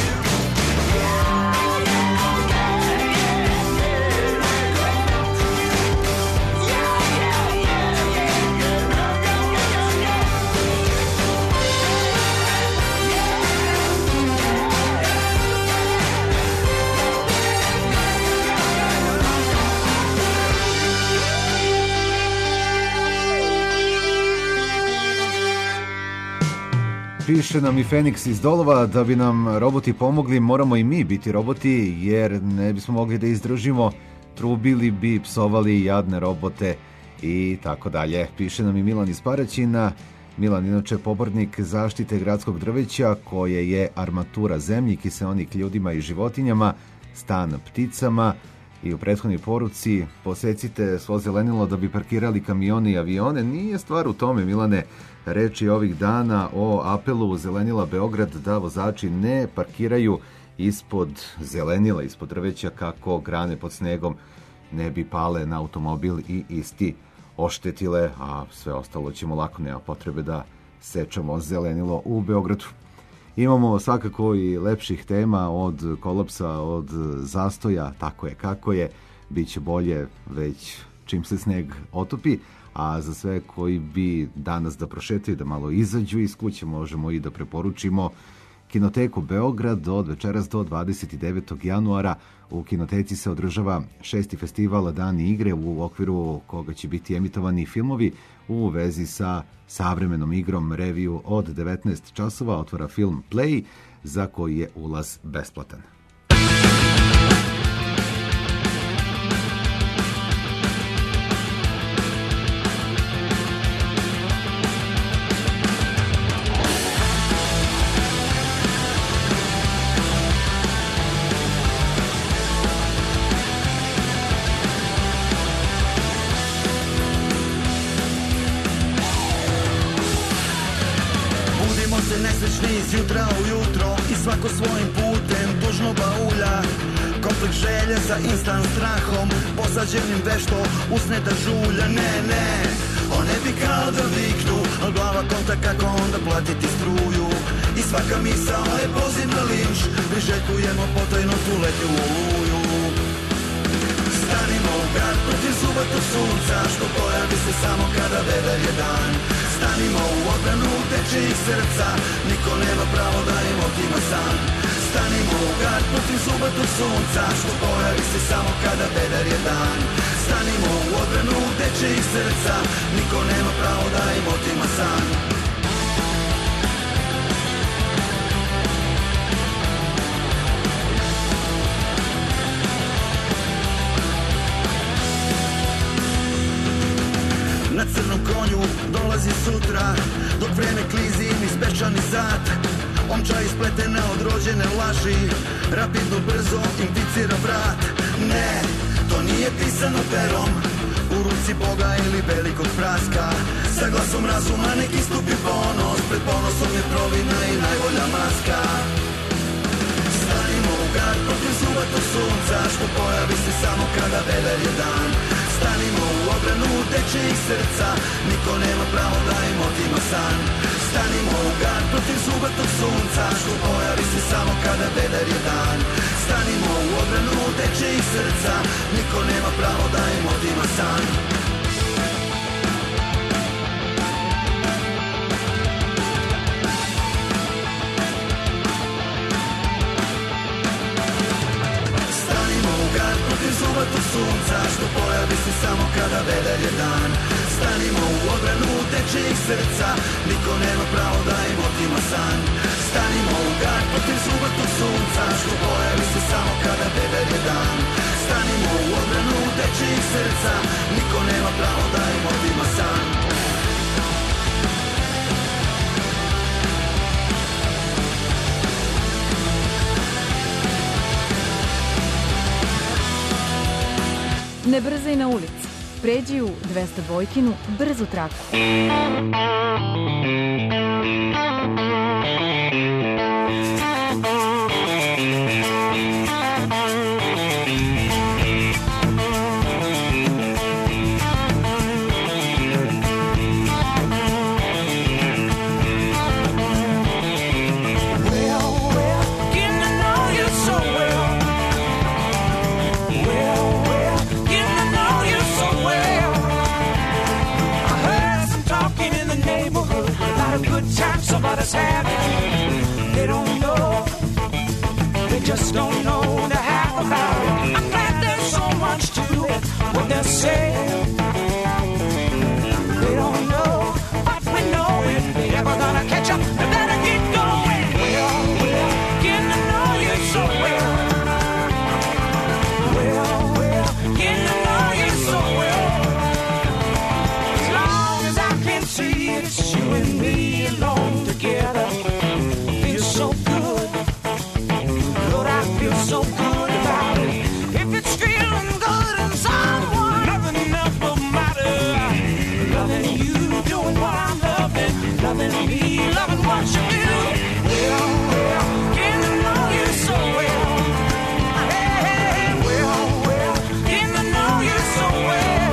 Piše nam i Feniks iz Dolova, da bi nam roboti pomogli, moramo i mi biti roboti, jer ne bismo mogli da izdržimo, trubili bi, psovali jadne robote i tako dalje. Piše nam i Milan iz Paraćina. Milan, inače, pobornik zaštite gradskog drveća, koje je armatura zemlji, kiseonik ljudima i životinjama, stan pticama. I u prethodnoj poruci: posecite svo zelenilo da bi parkirali kamione i avione. Nije stvar u tome, Milane. Reč je ovih dana o apelu Zelenila Beograd da vozači ne parkiraju ispod zelenila, ispod drveća, kako grane pod snegom ne bi pale na automobil i isti oštetile, a sve ostalo ćemo lako, nema potrebe da sečamo zelenilo u Beogradu. Imamo svakako i lepših tema, od kolapsa, od zastoja, tako je kako je, bit će bolje već čim se sneg otopi, a za sve koji bi danas da prošetaju, da malo izađu iz kuće, možemo i da preporučimo Kinoteku Beograd od večeras do 29. januara. U Kinoteci se održava 6. festival Dani igre, u okviru koga će biti emitovani filmovi u vezi sa savremenom igrom. Reviju od 19 časova otvara film Play, za koji je ulaz besplatan. Jutra ujutro i svako svojim putem tužno baulja. Kompleks želje sa instant strahom, posađenim vešto usne da žulja. Ne, one bi kao da viknu, al glava konta kako onda platiti struju. I svaka misao je poziv na linč, priželjkujemo potajno tu letnju oluju. Stanimo u grad protiv zubatog sunca, što pojavi se samo kada vedar je dan. Stanimo u odbranu tečijih srca, niko nema pravo da im otima san. Stanimo u gard protiv zubatog sunca, što pojavi se samo kada vedar je dan. Stanimo u odbranu tečijih srca, niko nema pravo da im otima san. Na crnom konju dolazi sutra, dok vreme klizi im ispečani sat. Omča ispletena od rođene laži, rapidno brzo implicira vrat. Ne, to nije pisano perom, u ruci Boga ili velikog praska. Sa glasom razuma nek istupi ponos, pred ponosom je provina i najbolja maska. Stanimo u gard protiv zubatog sunca, što pojavi se samo kada vedar je dan. Stanimo u obranu dečijih srca, niko nema pravo da im otima san. Stanimo u gard protiv zubatog sunca, što pojavi se samo kada vedar je dan. Stanimo u obranu dečijih srca, niko nema pravo da im otima san. srca, niko nema pravo da im otima san. Stanimo u gard protiv subatog sunca, što pojavi se samo kada deber je dan. Stanimo u odbranu dečijih srca, niko nema pravo da im otima san. Ne brzaj na ulici. Pređi u 202-kinu brzu traku. Somebody's having, they don't know, they just don't know the half about it. I'm glad there's so much to it, what they're saying. They don't know, but we know it. They ever gonna catch up, they better get going. Well, getting to know you so well. Well, getting to know you so well. As long as I can see it's you and me alone together, feels so good. Lord, I feel so good about it. If it's feeling good in someone, nothing else will matter. Loving you, doing what I'm loving, loving me, loving what you do. Well, getting to know you so well. Hey, well, getting to know you so well.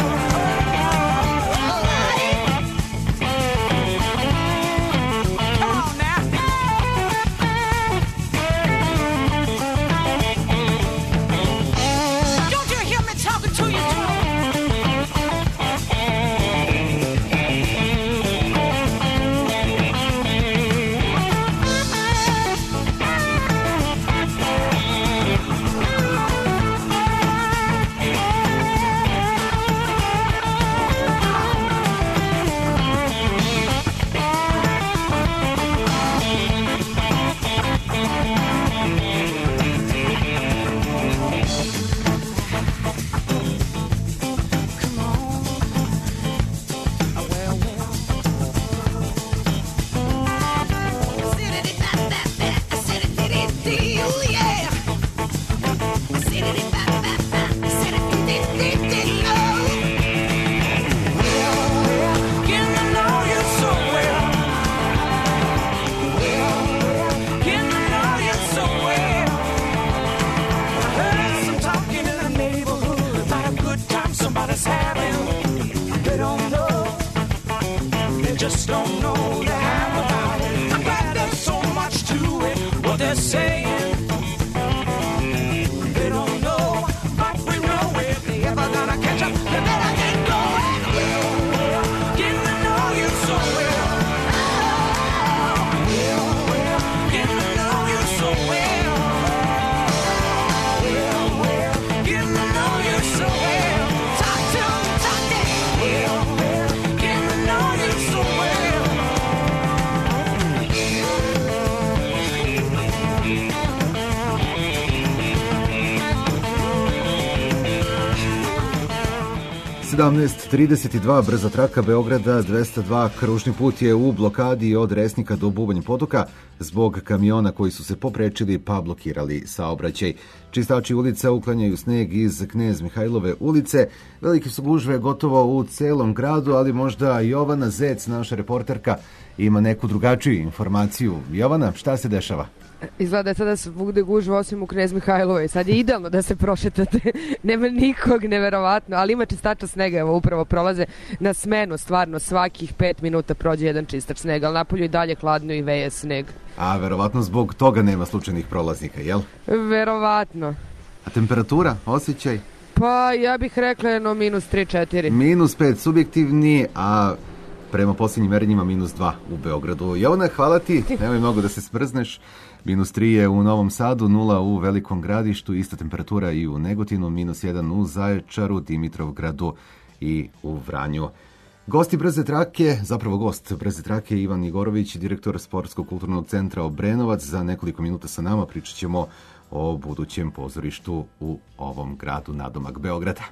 Just don't know the half about it. I'm glad there's so much to it, what they're saying. They don't know, but we know it. They ever gonna catch up, they better get going. Well, getting to know you so well. Well, getting to know you so well. Well, getting to know you so well. Talk to me. Well, getting to know you so well. 17:32 brza traka Beograda 202 kružni put je u blokadi od Resnika do Bubanj potoka zbog kamiona koji su se poprečili pa blokirali saobraćaj. Čistači ulica uklanjaju sneg iz Knez Mihajlove ulice. Velike su gužve gotovo u celom gradu, ali možda Jovana Zec, naša reporterka, ima neku drugačiju informaciju. Jovana, šta se dešava? Izgleda da sada svugde gužva osim u Knez Mihajlovoj. Sad je idealno da se prošetate. Nema nikog, neverovatno. Ali ima čistača snega, evo upravo prolaze na smenu. Stvarno svakih 5 minuta prođe jedan čistač snega. Ali napolju i dalje hladno i veje sneg. A verovatno zbog toga nema slučajnih prolaznika, jel? Verovatno. A temperatura, osjećaj? Pa ja bih rekla jedno -3-4. -5 subjektivni, a prema posljednjim merenjima -2 u Beogradu. Jovana, hvala ti. Nemoj mnogo da se smrzneš. -3 je u Novom Sadu, 0 u Velikom Gradištu, ista temperatura i u Negotinu, -1 u Zaječaru, Dimitrovgradu i u Vranju. Gosti Brze trake, zapravo gost Brze trake je Ivan Igorović, direktor Sportskog kulturnog centra Obrenovac. Za nekoliko minuta sa nama pričat ćemo o budućem pozorištu u ovom gradu nadomak Beograda.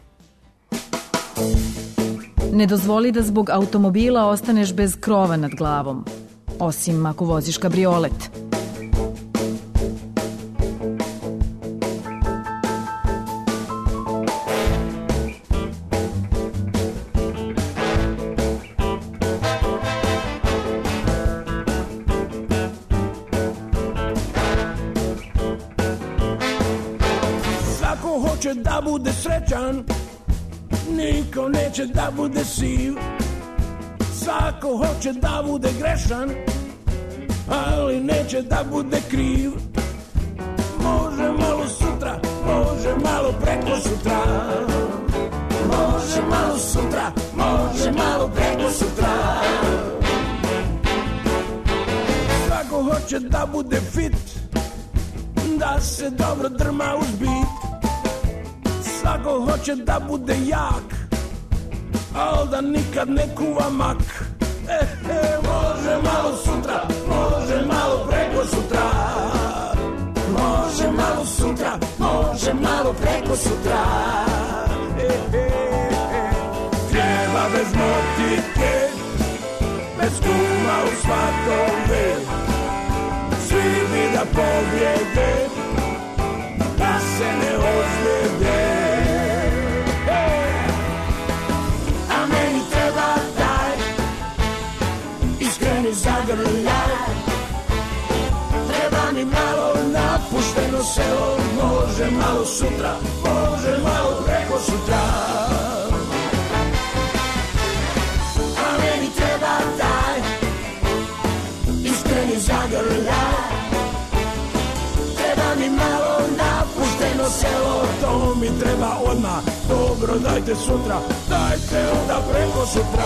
Ne dozvoli da zbog automobila ostaneš bez krova nad glavom, osim ako voziš kabriolet. Svako hoće da bude srećan, niko neće da bude siv. Svako hoće da bude grešan, ali neće da bude kriv. Može malo sutra, može malo preko sutra. Može malo sutra, može malo preko sutra. Svako hoće da bude fit, da se dobro drma uz bit. Svako hoće da bude jak, al da nikad ne kuva mak. Može malo sutra, može malo preko sutra. Može malo sutra, može malo preko sutra. Treba bez motike, bez kuma u svatove. Svi bi da pobjede, da se ne ozljede. Zagrljaj, treba mi malo napušteno selo. Može malo sutra, može malo preko sutra. A meni treba taj iskreni zagrljaj. Treba mi malo napušteno selo. To mi treba odmah, dobro dajte sutra. Dajte onda preko sutra.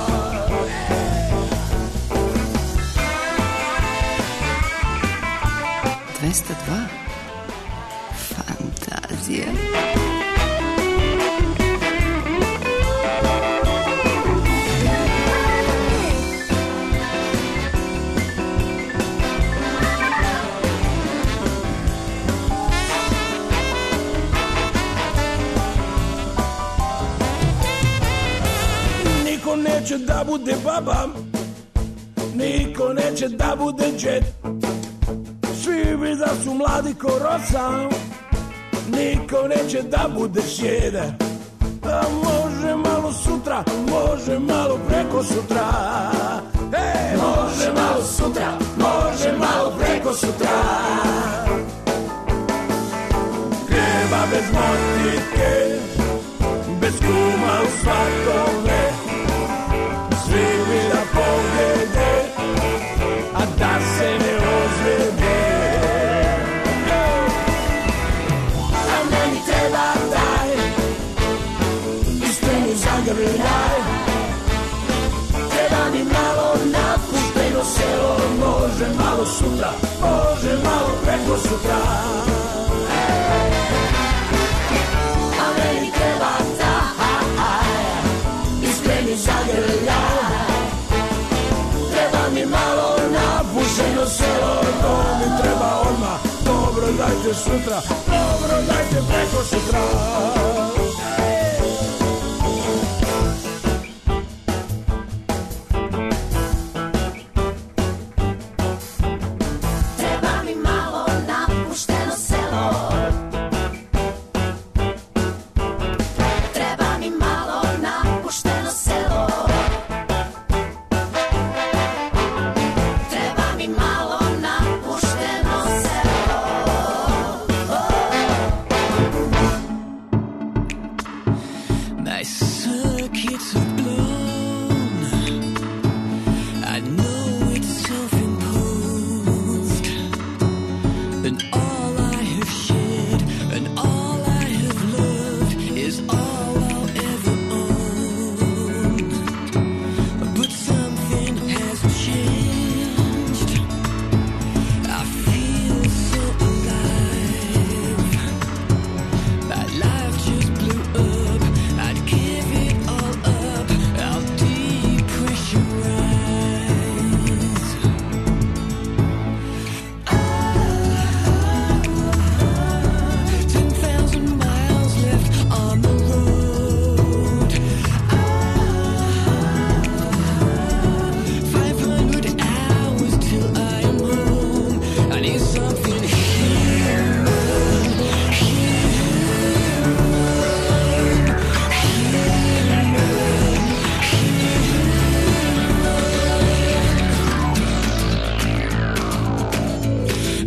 202 Fantazije. Niko neće da bude baba, niko neće da bude džet. Svi bi da su mladi ko rosa, niko neće da bude sjede. A može malo sutra, može malo preko sutra. Može malo sutra, može malo preko sutra. Treba bez motike, bez kuma u svatove. Svi bi da pobjede, a da se ne ozljede. Zagrljaj, treba mi malo napušteno selo. Može malo sutra, može malo preko sutra. A meni treba taj iskreni zagrljaj. Treba mi malo napušteno selo. To mi treba odmah, dobro dajte sutra. Dobro dajte preko sutra.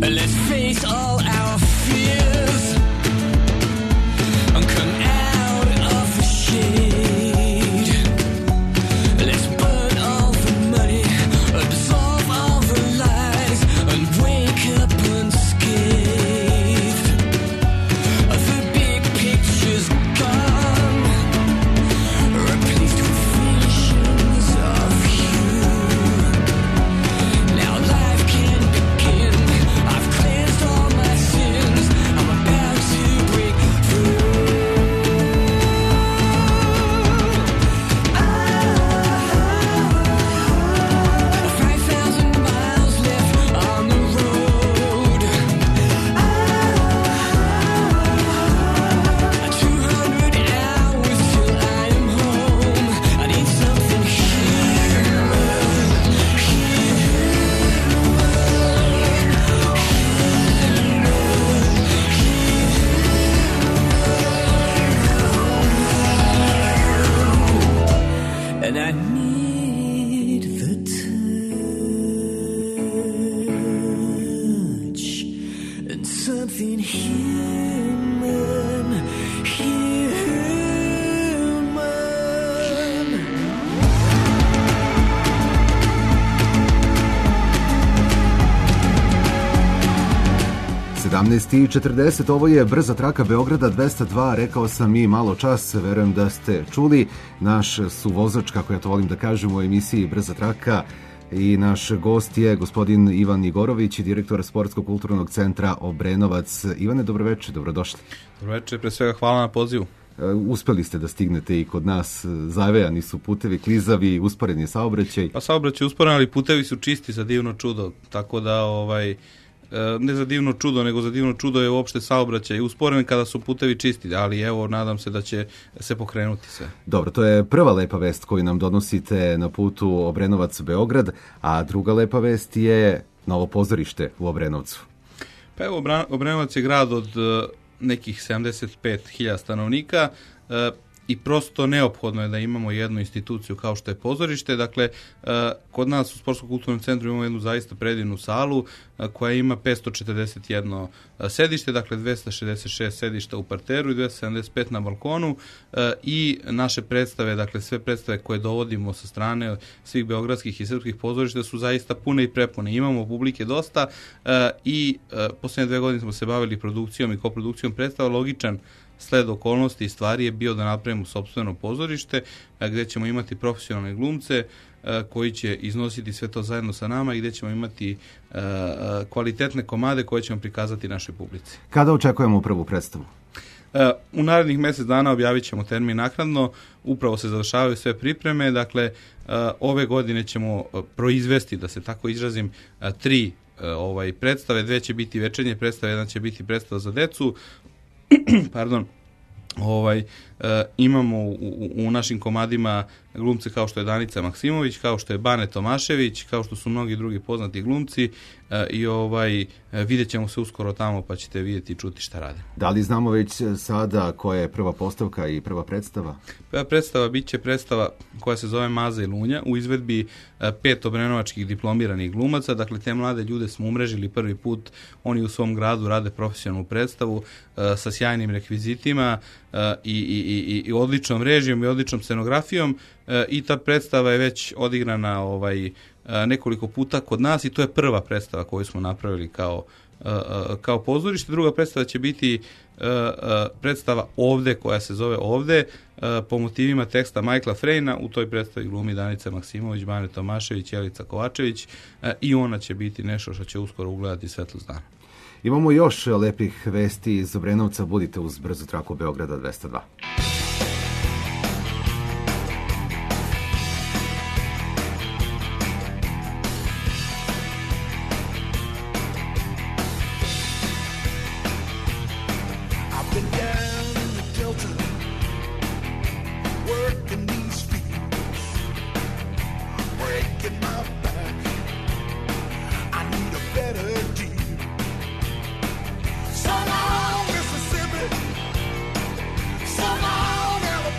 Let's face all our fears and come out of the shade. Let's burn all the money, absorb all the lies, and wake up unscathed. The big picture's gone, replaced with visions of you. Now life can begin. I've cleansed all my sins. I'm about to break through. 5,000 miles left on the road. 200 hours till I am home. I need something and I need the touch and something human, human. 17:40, ovo je brza traka Beograda 202, rekao sam i malo čas, verujem da ste čuli. Naš suvozač, kako ja to volim da kažem u emisiji Brza traka, i naš gost je gospodin Ivan Igorović, direktor Sportsko-kulturnog centra Obrenovac. Ivane, dobroveče, dobrodošli. Dobroveče, pre svega hvala na pozivu. Uspeli ste da stignete i kod nas, zavejani su putevi, klizavi, usporen je saobraćaj. Pa saobraćaj je usporen, ali putevi su čisti za divno čudo, tako da ne za divno čudo, nego za divno čudo je uopšte saobraćaj usporen kada su putevi čisti, ali evo, nadam se da će se pokrenuti sve. Dobro, to je prva lepa vest koju nam donosite na putu Obrenovac-Beograd, a druga lepa vest je novo pozorište u Obrenovcu. Pa evo, Obrenovac je grad od nekih 75.000 stanovnika, i prosto neophodno je da imamo jednu instituciju kao što je pozorište. Dakle, kod nas u Sportsko-kulturnom centru imamo jednu zaista predivnu salu koja ima 541 sedište, dakle 266 sedišta u parteru i 275 na balkonu, i naše predstave, dakle sve predstave koje dovodimo sa strane svih beogradskih i srpskih pozorišta su zaista pune i prepune. Imamo publike dosta i posljednje 2 godine smo se bavili produkcijom i koprodukcijom predstava. Logičan sled okolnosti i stvari je bio da napravimo sopstveno pozorište gdje ćemo imati profesionalne glumce koji će iznositi sve to zajedno sa nama i gdje ćemo imati kvalitetne komade koje ćemo prikazati našoj publici. Kada očekujemo prvu predstavu? U narednih mjesec dana objavit ćemo termin naknadno, upravo se završavaju sve pripreme, dakle ove godine ćemo proizvesti, da se tako izrazim, 3 predstave, 2 će biti večernje predstave, 1 će biti predstava za decu. Pardon. Imamo u našim komadima glumce kao što je Danica Maksimović, kao što je Bane Tomašević, kao što su mnogi drugi poznati glumci, i vidjet ćemo se uskoro tamo pa ćete vidjeti i čuti šta rade. Da li znamo već sada koja je prva postavka i prva predstava? Prva predstava bit će predstava koja se zove Maza i Lunja, u izvedbi 5 obrenovačkih diplomiranih glumaca. Dakle, te mlade ljude smo umrežili prvi put, oni u svom gradu rade profesionalnu predstavu sa sjajnim rekvizitima i odličnom režijom i odličnom scenografijom, i ta predstava je već odigrana nekoliko puta kod nas i to je prva predstava koju smo napravili kao pozorište. Druga predstava će biti predstava Ovde, koja se zove Ovde, po motivima teksta Michaela Frejna. U toj predstavi glumi Danica Maksimović, Bane Tomašević, Jelica Kovačević, i ona će biti nešto što će uskoro ugledati svetlost dana. Imamo još lepih vesti iz Obrenovca, budite uz brzu traku Beograda 202. Somehow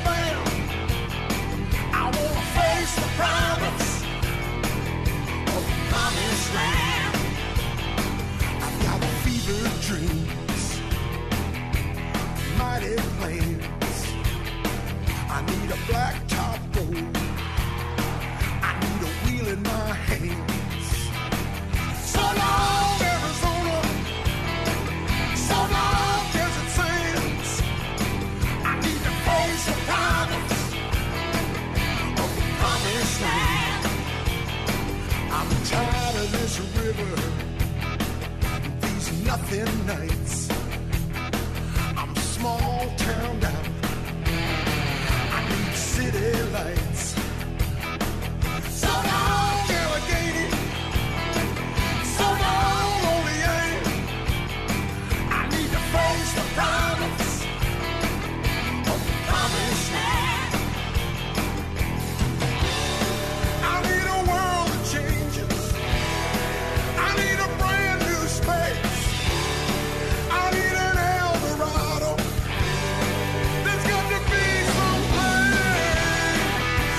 this river, these nothing nights. I'm small town down, I need city lights. So long, Allegheny, so long, Olean. I need to face the promise of the promised land. I need a world that changes. I need a brand new space. I need an El Dorado. There's got to be some place.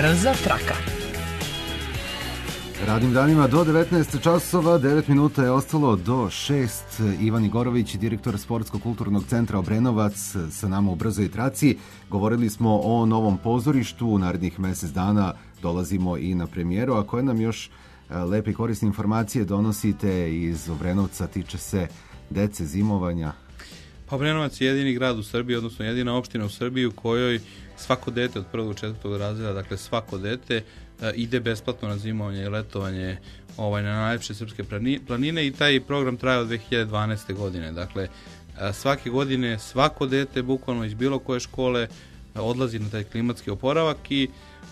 Brza traka. Radnim danima do 19 časova, 9 minuta je ostalo do 6. Ivan Igorović, direktor Sportsko-kulturnog centra Obrenovac, sa nama u Brzoj traci. Govorili smo o novom pozorištu, u narednih mjesec dana dolazimo i na premijeru, a koje nam još lepe i korisne informacije donosite iz Obrenovca, tiče se dece, zimovanja? Pa Obrenovac je jedini grad u Srbiji, odnosno jedina opština u Srbiji u kojoj svako dete od 1. do 4. razreda, dakle svako dete, ide besplatno na zimovanje i letovanje na najlepše srpske planine i taj program traje od 2012. godine. Dakle, svake godine svako dete, bukvalno iz bilo koje škole, odlazi na taj klimatski oporavak i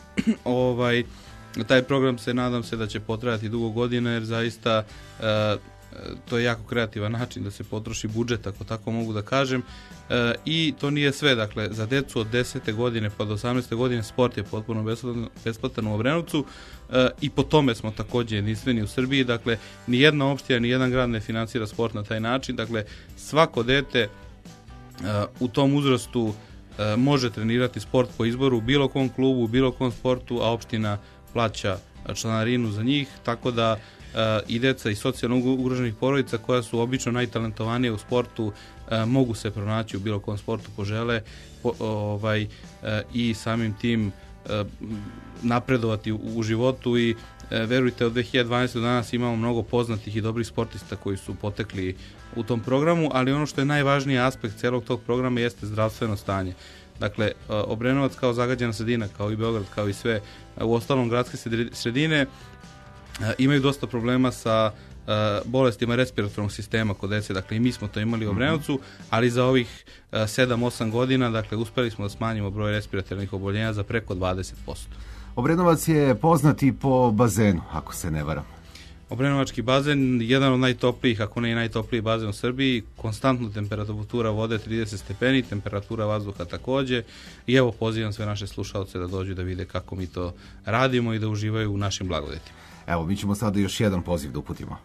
taj program nadam se da će potrajati dugo godina, jer zaista to je jako kreativan način da se potroši budžet, ako tako mogu da kažem, i to nije sve. Dakle, za decu od 10. godine pa do 18. godine sport je potpuno besplatan u Obrenovcu i po tome smo također jedinstveni u Srbiji. Dakle, ni jedna opština, ni jedan grad ne financira sport na taj način. Dakle, svako dete u tom uzrastu može trenirati sport po izboru u bilo kom klubu, u bilo kom sportu, a opština plaća članarinu za njih, tako da i deca iz socijalno ugroženih porodica koja su obično najtalentovanije u sportu mogu se pronaći u bilo kom sportu požele i samim tim napredovati u životu. I verujte, od 2012. do danas imamo mnogo poznatih i dobrih sportista koji su potekli u tom programu, ali ono što je najvažniji aspekt celog tog programa jeste zdravstveno stanje. Dakle, Obrenovac kao zagađena sredina, kao i Beograd, kao i sve u ostalom gradske sredine, imaju dosta problema sa bolestima respiratornog sistema kod dece. Dakle, i mi smo to imali u Obrenovcu, ali za ovih 7-8 godina, dakle, uspeli smo da smanjimo broj respiratornih oboljenja za preko 20%. Obrenovac je poznat i po bazenu, ako se ne varam. Obrenovački bazen, jedan od najtoplijih, ako ne i najtopliji bazen u Srbiji, konstantna temperatura vode 30 stepeni, temperatura vazduha također, i evo pozivam sve naše slušalce da dođu da vide kako mi to radimo i da uživaju u našim blagodetima. Evo, mi ćemo sada još jedan poziv da uputimo.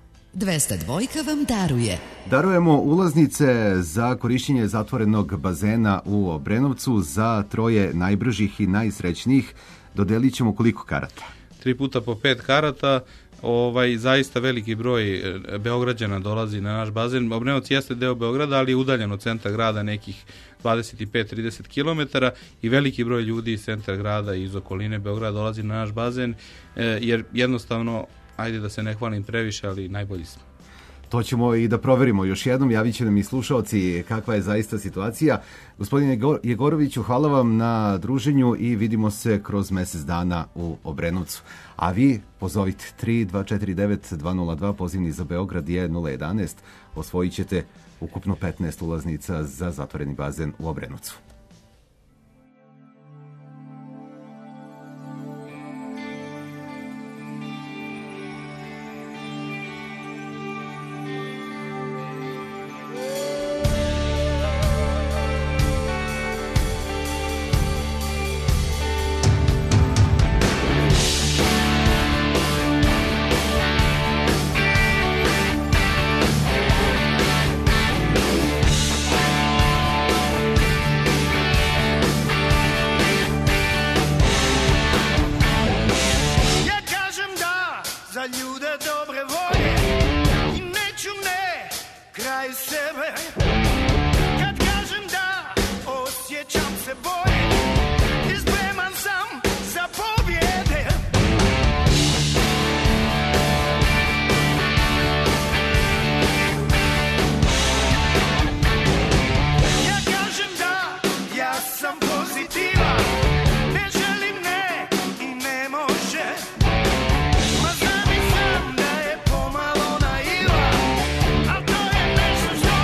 202 vam daruje. Darujemo ulaznice za korišćenje zatvorenog bazena u Obrenovcu za 3 najbržih i najsrećnijih. Dodelit ćemo koliko karata? 3 puta po 5 karata. Zaista veliki broj Beograđana dolazi na naš bazen. Obrenovac jeste deo Beograda, ali je udaljen od centra grada nekih 25-30 km i veliki broj ljudi iz centra grada i iz okoline Beograda dolazi na naš bazen, jer jednostavno, ajde da se ne hvalim previše, ali najbolji smo. To ćemo i da proverimo još jednom, javit će nam i slušalci kakva je zaista situacija. Gospodine Jegoroviću, hvala vam na druženju i vidimo se kroz mjesec dana u Obrenovcu. A vi pozovite 3249-202, pozivni za Beograd je 011, osvojit ćete ukupno 15 ulaznica za zatvoreni bazen u Obrenovcu. Al to je nešto što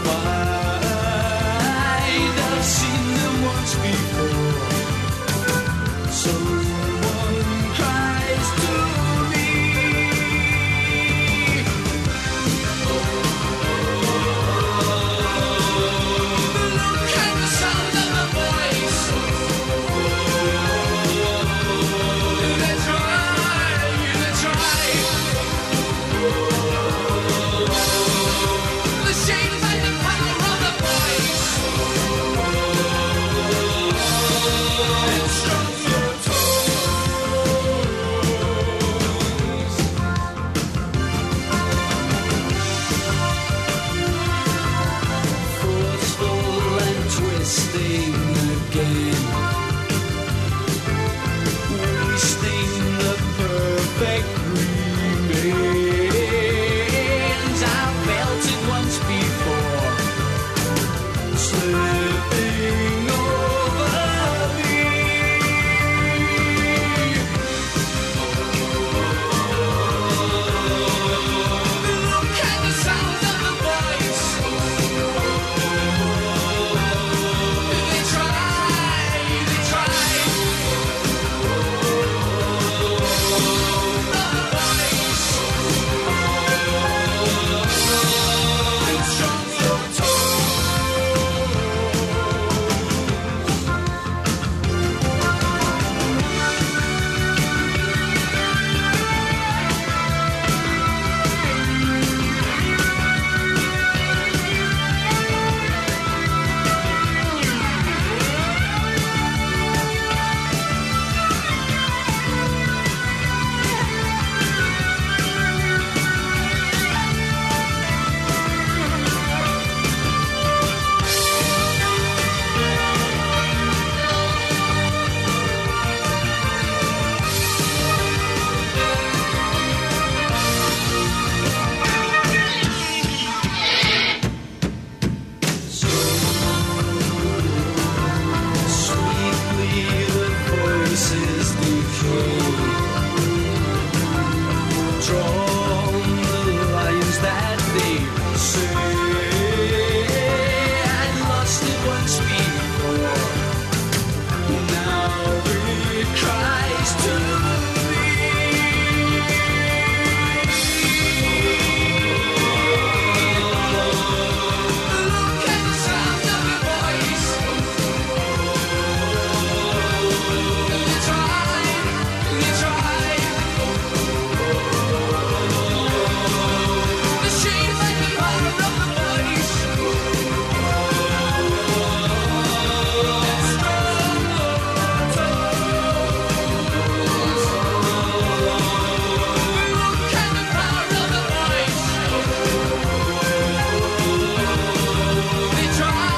find. I've seen them once before. Someone cries to me. The look and the sound of the voice. They try, they try. The shades and the power of the voice. It strums your toes. Forceful and twisting again. Wasting the perfect remains. I felt it once before, slipping over me. The look and the sound of the voice. They try, they try. Sweetly the voices decay. Drawn the lines that they say. I'd lost it once before. Now it cries to me. The look and the sound of the voice. They try, they try. The shades and the power of the voice. It's strong, the look and the power of the voice. They try.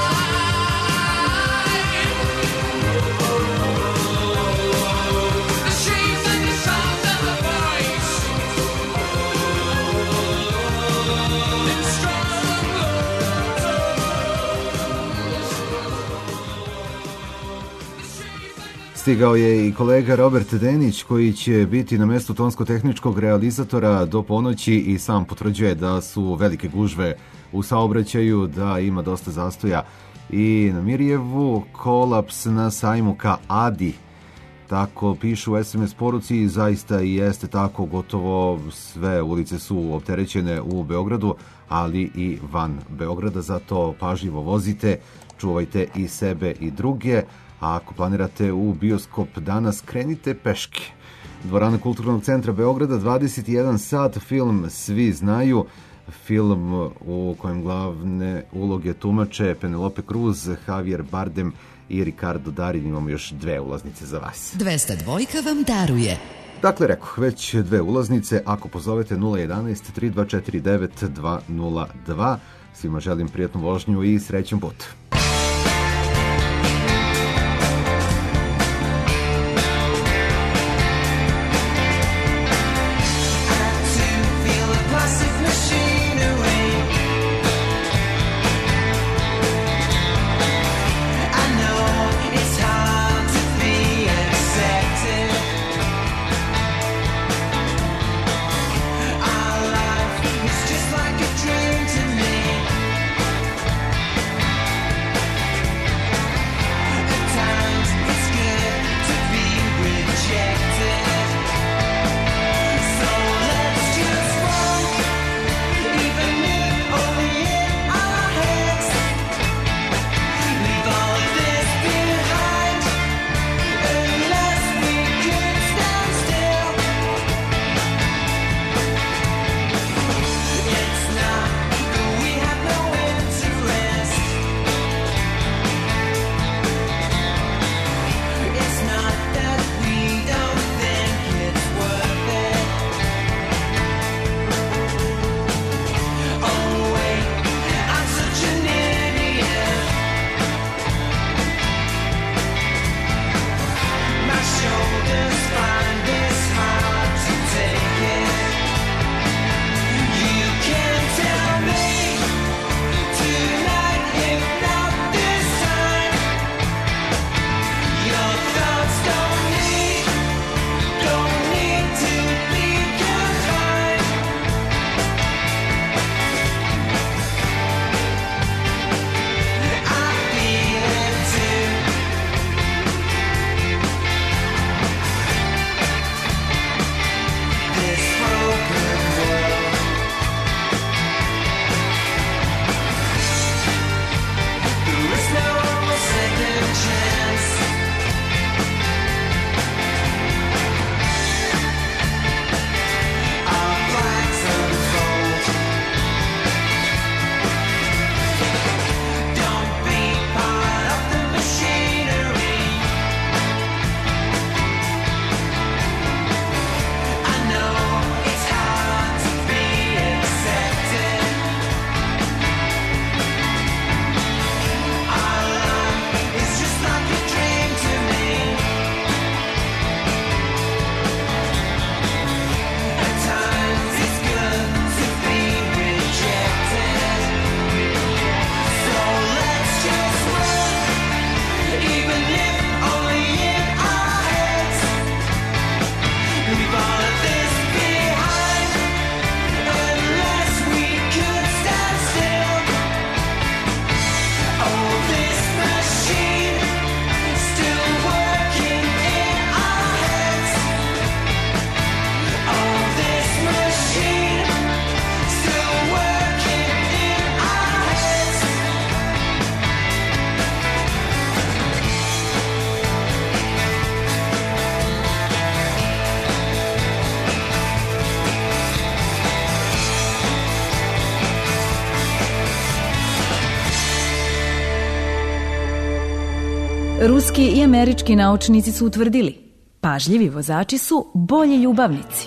The shades and the sound of the voice. It's strong. Stigao je i kolega Robert Denić koji će biti na mestu tonsko-tehničkog realizatora do ponoći i sam potvrđuje da su velike gužve u saobraćaju, da ima dosta zastoja i na Mirjevu, kolaps na sajmu ka Adi. Tako pišu u SMS poruci i zaista i jeste tako, gotovo sve ulice su opterećene u Beogradu, ali i van Beograda, zato pažljivo vozite, čuvajte i sebe i druge, a ako planirate u bioskop danas, krenite peške. Dvorana Kulturnog centra Beograda, 21 sat, film Svi znaju, film u kojem glavne uloge tumače Penelope Cruz, Javier Bardem i Ricardo Darin. Imamo još 2 ulaznice za vas. 202 vam daruje. Dakle, rekoh, već 2 ulaznice, ako pozovete 011 3249 202. Svima želim prijatnu vožnju i srećan put. Our life is just like a dream to me. Ruski i američki naučnici su utvrdili, pažljivi vozači su bolji ljubavnici.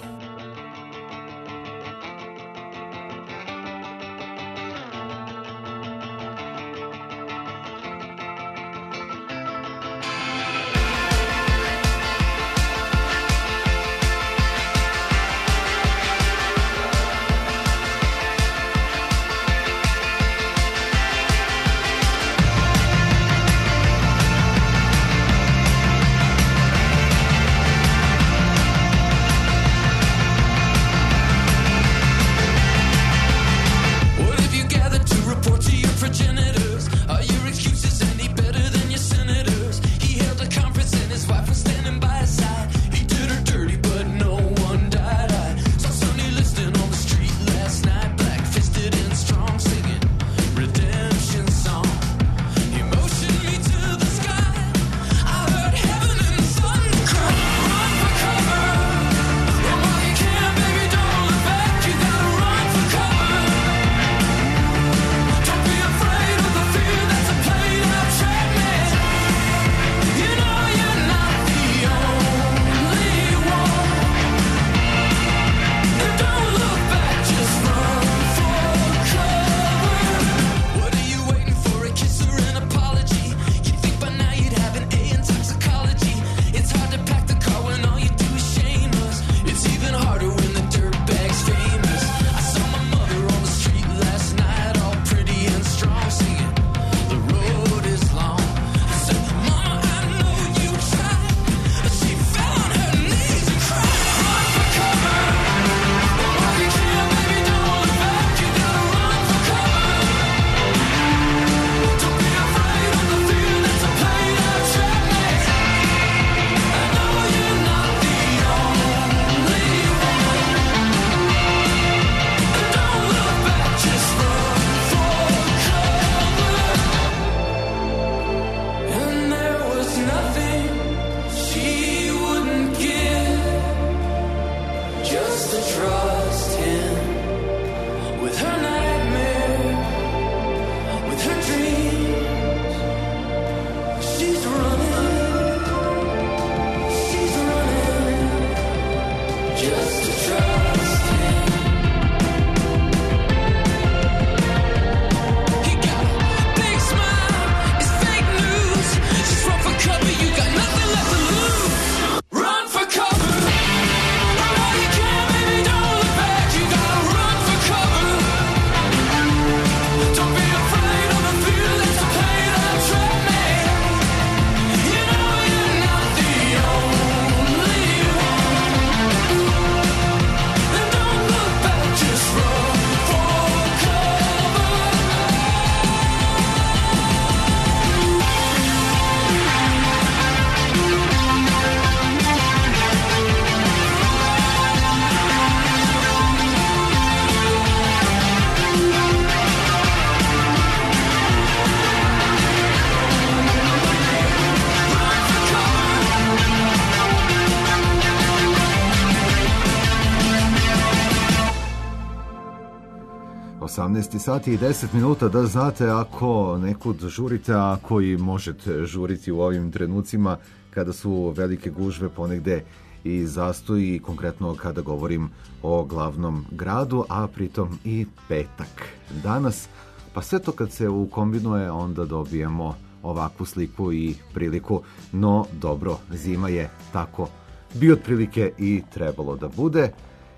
Sati i 10 minuta, da znate ako nekud žurite, a ako i možete žuriti u ovim trenucima kada su velike gužve ponegde i zastoji, konkretno kada govorim o glavnom gradu, a pritom i petak danas, pa sve to kad se ukombinuje onda dobijemo ovakvu sliku i priliku, no dobro, zima je tako bi otprilike i trebalo da bude.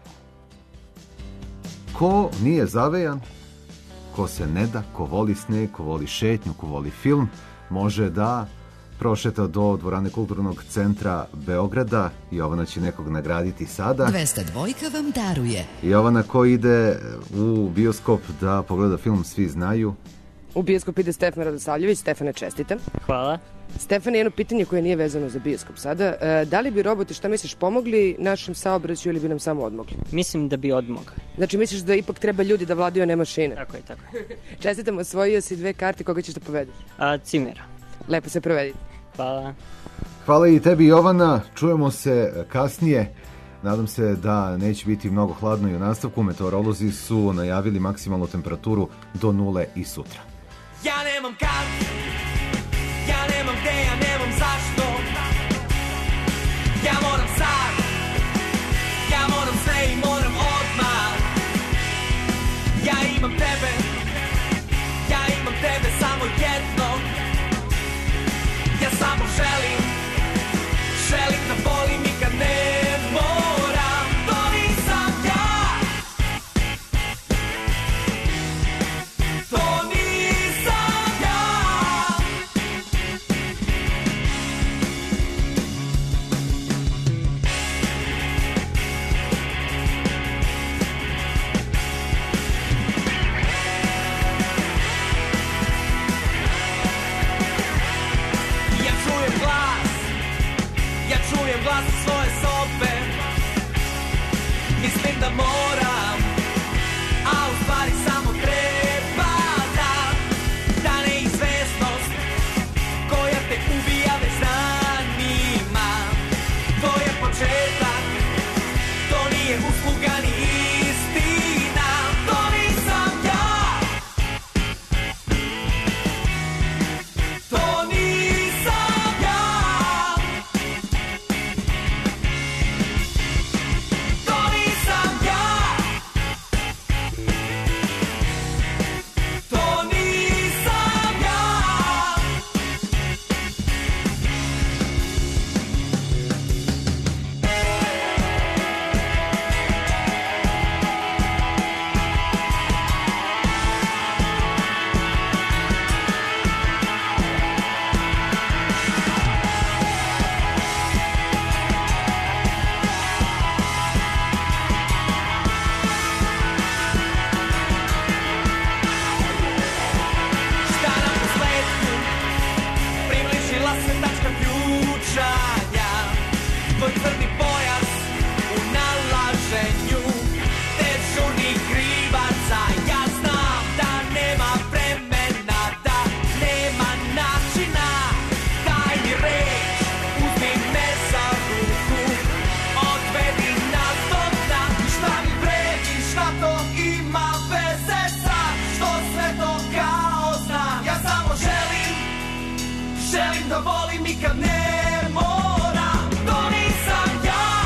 Ko nije zavejan, ko se ne da, ko voli sneg, ko voli šetnju, ko voli film, može da prošeta do dvorane Kulturnog centra Beograda. Jovana će nekog nagraditi sada. 202 vam daruje. Jovana, ko ide u bioskop da pogleda film Svi znaju? U bioskop ide Stefan Radosavljević. Stefane, čestitam. Hvala. Stefane, jedno pitanje koje nije vezano za bioskop sada. Da li bi roboti, šta misliš, pomogli našem saobraćaju ili bi nam samo odmogli? Mislim da bi odmogli. Znači misliš da ipak treba ljudi da vladaju, a ne mašine? Tako je, tako. Čestitam, osvojio si 2 karte, koga ćeš da povedeš? Cimera. Lepo se provedite. Hvala. Hvala i tebi, Jovana. Čujemo se kasnije. Nadam se da neće biti mnogo hladno i u nastavku. Meteorolozi su najavili maksimalnu temperaturu do 0 i sutra. Ja nemam karte, Ja nemam gde, ja nemam zašto. Ja moram sad, ja moram sve i moram odmah. Ja imam tebe, ja imam tebe samo jedno. Ja samo želim, želim da volim i kad ne moram. To nisam ja, to nisam ja. Ja čujem glas, ja čujem glas iz svoje sobe. Mislim da moram, a u stvari samo treba da neizvesnost koja te ubija već danima. To je početak, to nije usluga ni istina. To nisam ja, to nisam ja. To nisam ja, to nisam ja. Šta nam posledku približila se tačka ključanja. Tvoj crni pojas u nalaženju dežurnih krivaca. Ja znam da nema vremena, da nema načina. Daj mi reč, uzmi me za ruku, odvedi nas do dna. Šta mi vredi, šta to ima veze sa, što sve to kao znam. Ja samo želim, želim da volim i kad ne moram. To nisam ja,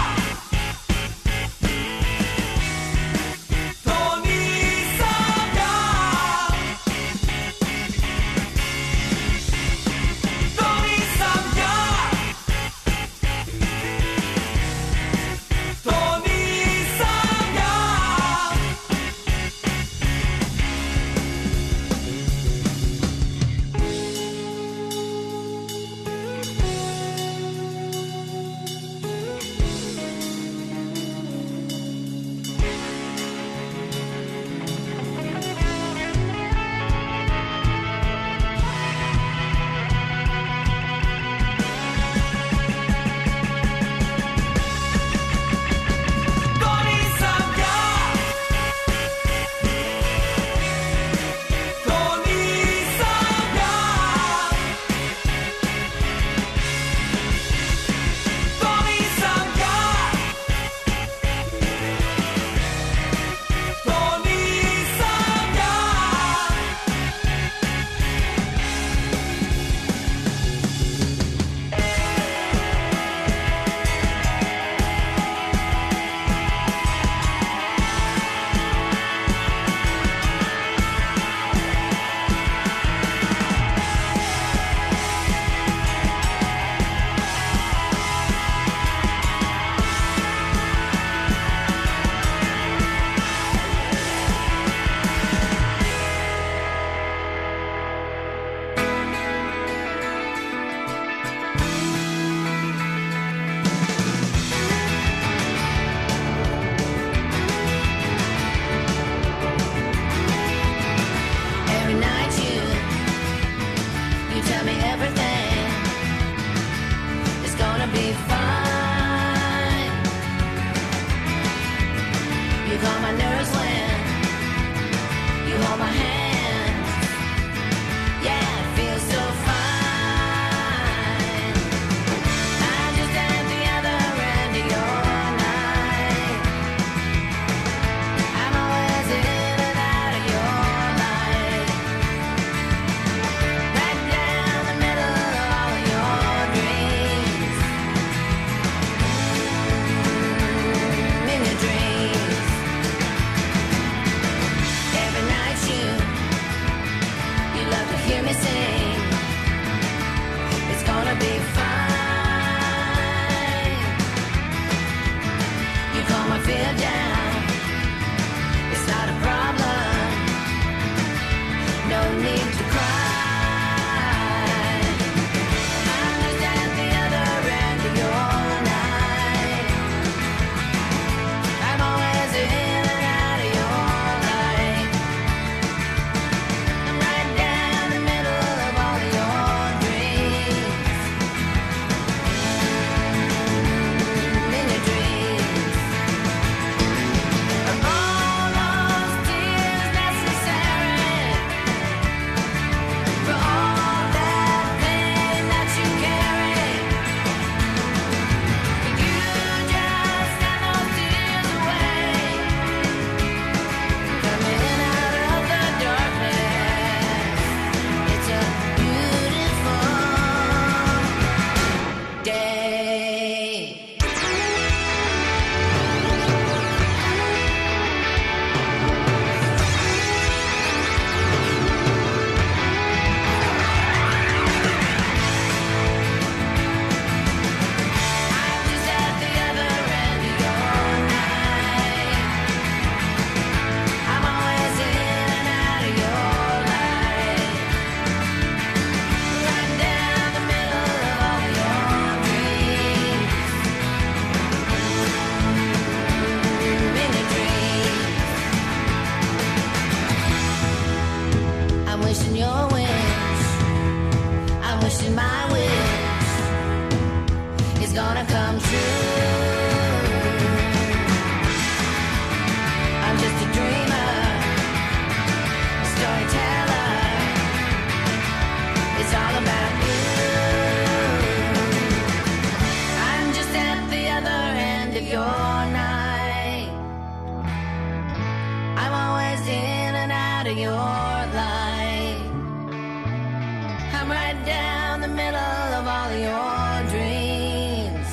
right down the middle of all your dreams.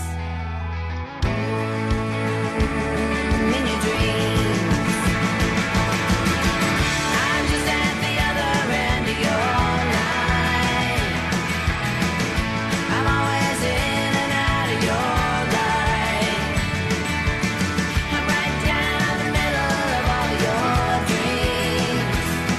In your dreams, I'm just at the other end of your line. I'm always in and out of your life. I'm right down the middle of all your dreams.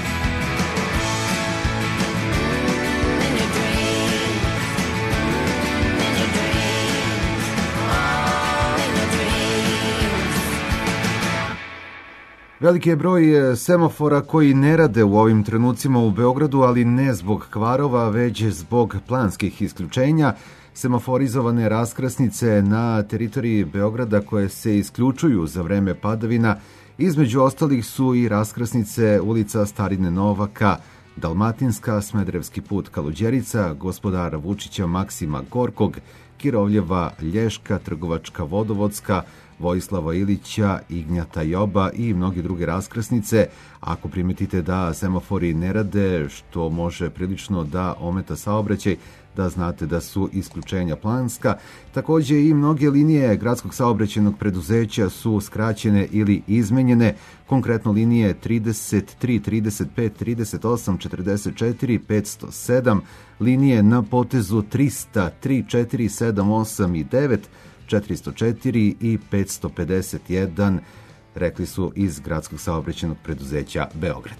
In your dreams, in your dreams, oh, in your dreams. Veliki je broj semafora koji ne rade u ovim trenucima u Beogradu, ali ne zbog kvarova, već zbog planskih isključenja. Semaforizovane raskrsnice na teritoriji Beograda koje se isključuju za vreme padavina, između ostalih su i raskrsnice ulica Starine Novaka, Dalmatinska, Smederevski put Kaluđerica, Gospodara Vučića Maksima Gorkog, Kirovljeva, Lješka, Trgovačka Vodovodska, Vojislava Ilića, Ignjata Joba i mnoge druge raskrsnice. Ako primetite da semafori ne rade, što može prilično da ometa saobraćaj, da znate da su isključenja planska. Takođe i mnoge linije gradskog saobraćajnog preduzeća su skraćene ili izmenjene, konkretno linije 33, 35, 38, 44, 507, linije na potezu 300, 3, 4, 7, 8 i 9, 404 i 551, rekli su iz gradskog saobraćajnog preduzeća Beograd.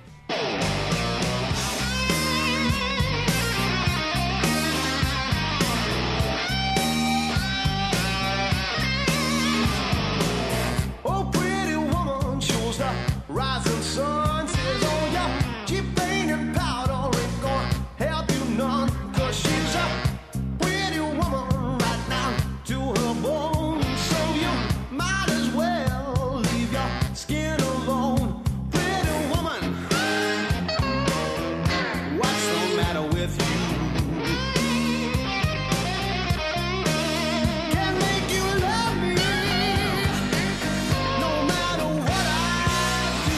Oh, pretty woman shows the rising sun. Says, oh, yeah, cheap paint and powder ain't gonna help you none. 'Cause she's a pretty woman right now to her bones. So you might as well leave your skin alone. Pretty woman, what's the matter with you? Can't make you love me no matter what I do.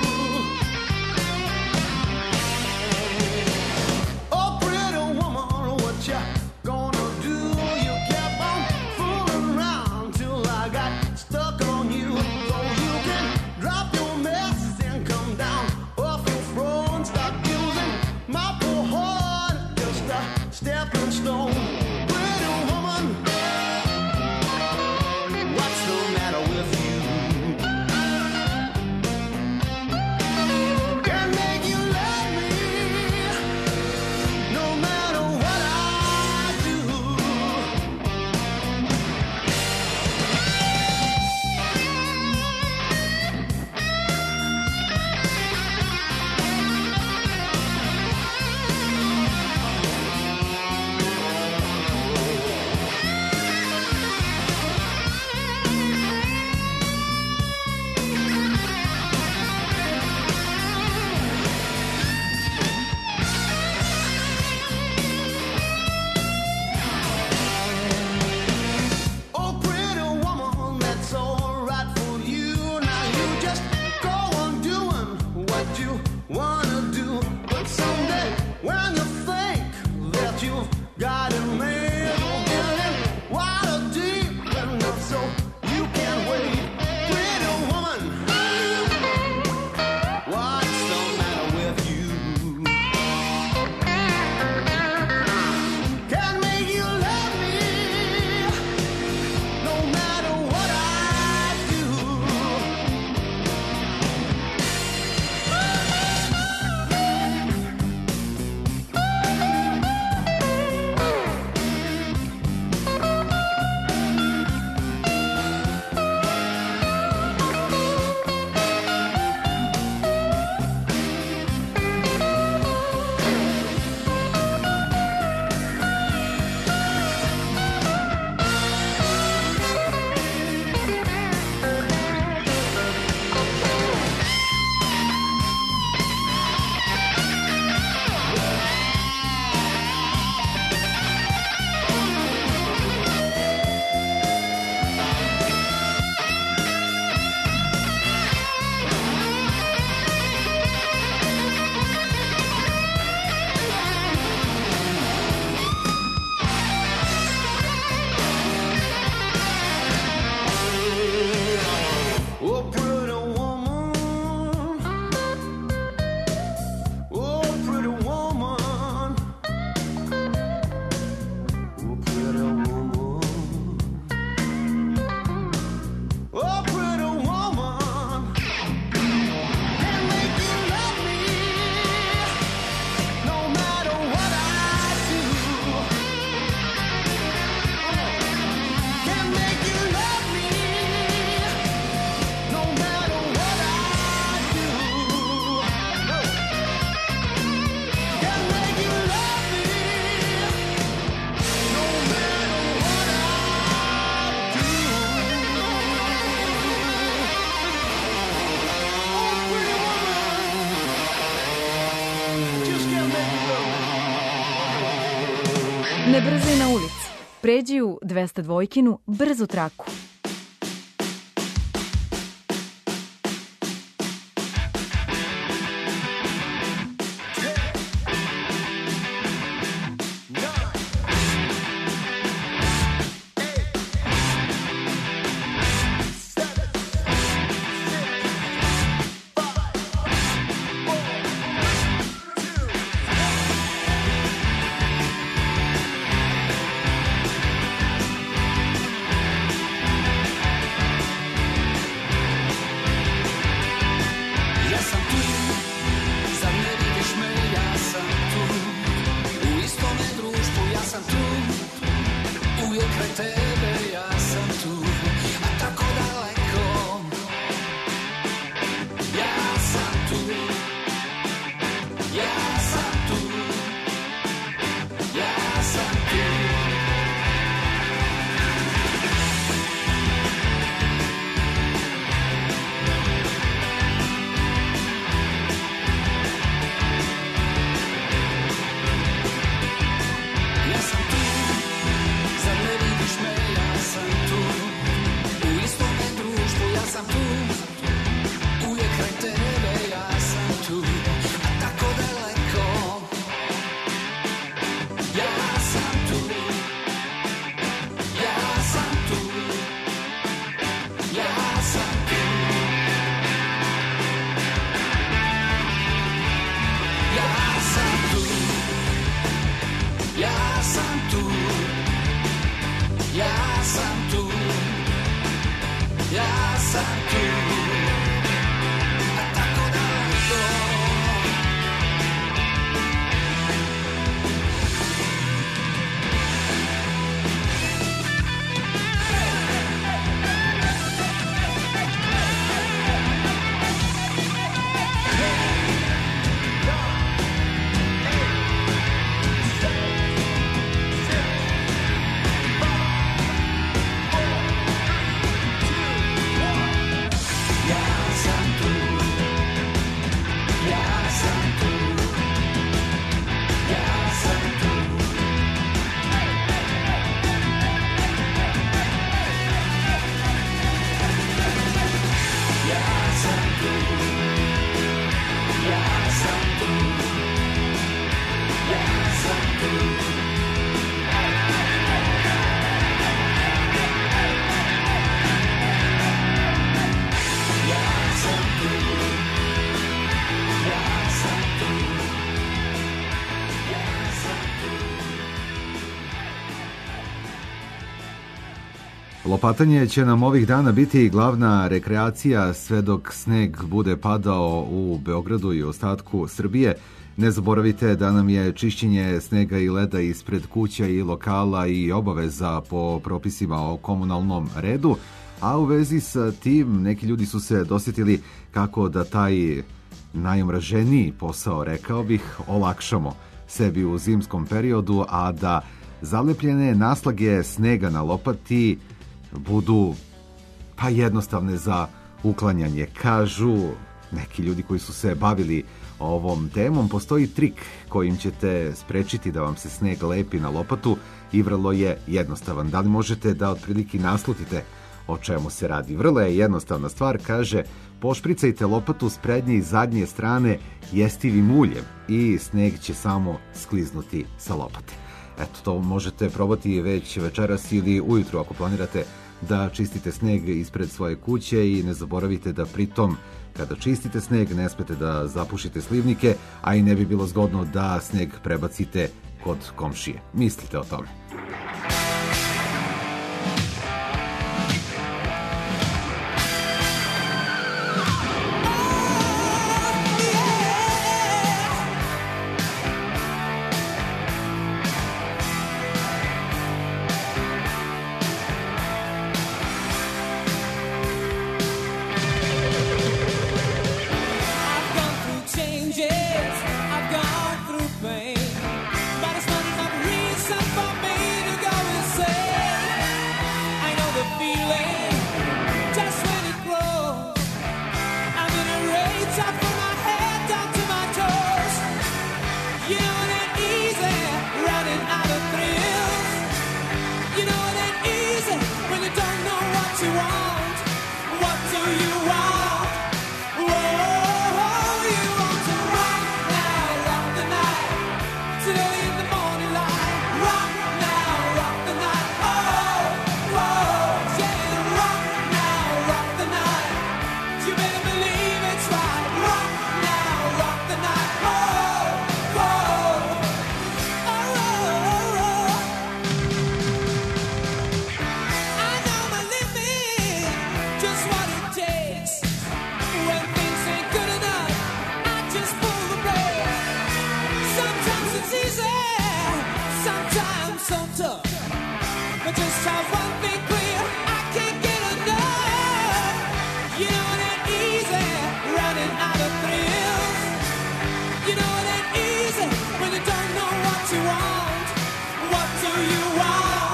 Oh, pretty woman, what you gonna do? You kept on fooling around till I got stuck on you. So you can drop your mess and come down off your throne. Stop using my poor heart just a stepping stone. Pretty woman, what's the matter with you? Can't make you love me no matter what I do. Ne brzaj na ulici. Pređi u 202-kinu brzu traku. Lopatanje će nam ovih dana biti glavna rekreacija sve dok sneg bude padao u Beogradu i ostatku Srbije. Ne zaboravite da nam je čišćenje snega i leda ispred kuća i lokala i obaveza po propisima o komunalnom redu, a u vezi sa tim neki ljudi su se dosjetili kako da taj najomraženiji posao, rekao bih, olakšamo sebi u zimskom periodu, a da zalepljene naslage snega na lopati budu pa jednostavne za uklanjanje. Kažu neki ljudi koji su se bavili ovom temom, postoji trik kojim ćete sprečiti da vam se sneg lepi na lopatu i vrlo je jednostavan. Da li možete da otprilike naslutite o čemu se radi? Vrlo je jednostavna stvar, kaže, pošpricajte lopatu s prednje i zadnje strane jestivim uljem i sneg će samo skliznuti sa lopate. Eto, to možete probati već večeras ili ujutru ako planirate da čistite sneg ispred svoje kuće i ne zaboravite da pritom kada čistite sneg ne smete da zapušite slivnike, a i ne bi bilo zgodno da sneg prebacite kod komšije. Mislite o tome. I've gone through pain, but it's not enough reason for me sometimes so tough. But just have one thing clear, I can't get enough. You know it ain't easy running out of thrills. You know it ain't easy when you don't know what you want. What do you want?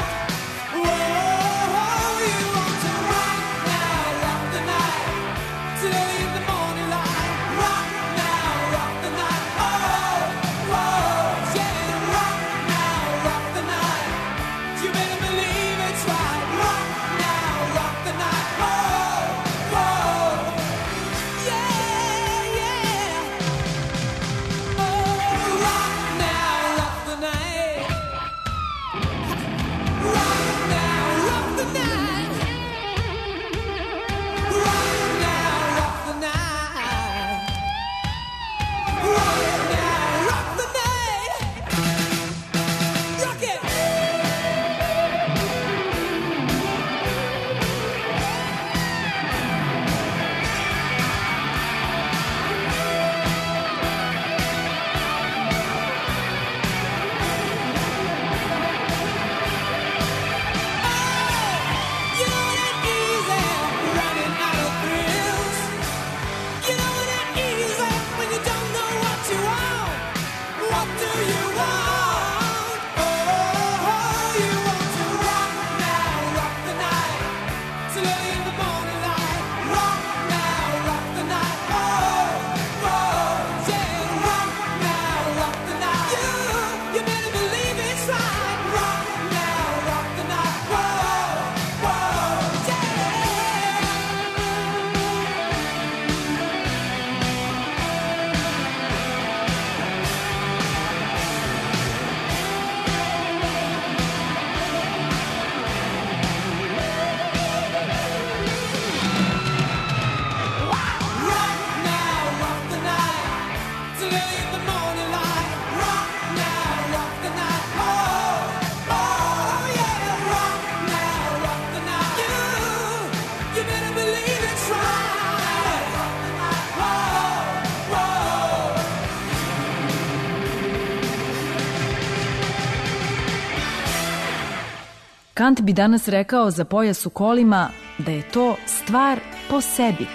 Whoa, you want to rock now, rock the night till in the morning light. Rock now, rock the night. Oh, whoa, yeah, rock now, rock the night. You better believe it's right. Rock now, rock the night. Oh, whoa, yeah, yeah. Oh, rock now, rock the night. Rock now, rock the night. Rock now, rock the night. Rock now, rock the night. Rock it. You know it ain't easy running out of thrills. You know it ain't easy when you don't know what you want. What do you want? Oh, you want to rock now, rock the night till early in the morning light. Rock now, rock the night. Oh, whoa, yeah, rock now, rock the night. You better believe it's right. Rock now, rock the night. Whoa, yeah. Rock now, rock the night till early in the morning light. Rock now, rock the night. Oh, yeah, rock now, rock the night. You better believe it's right. Whoa. Kant bi danas rekao za pojas u kolima da je to stvar po sebi.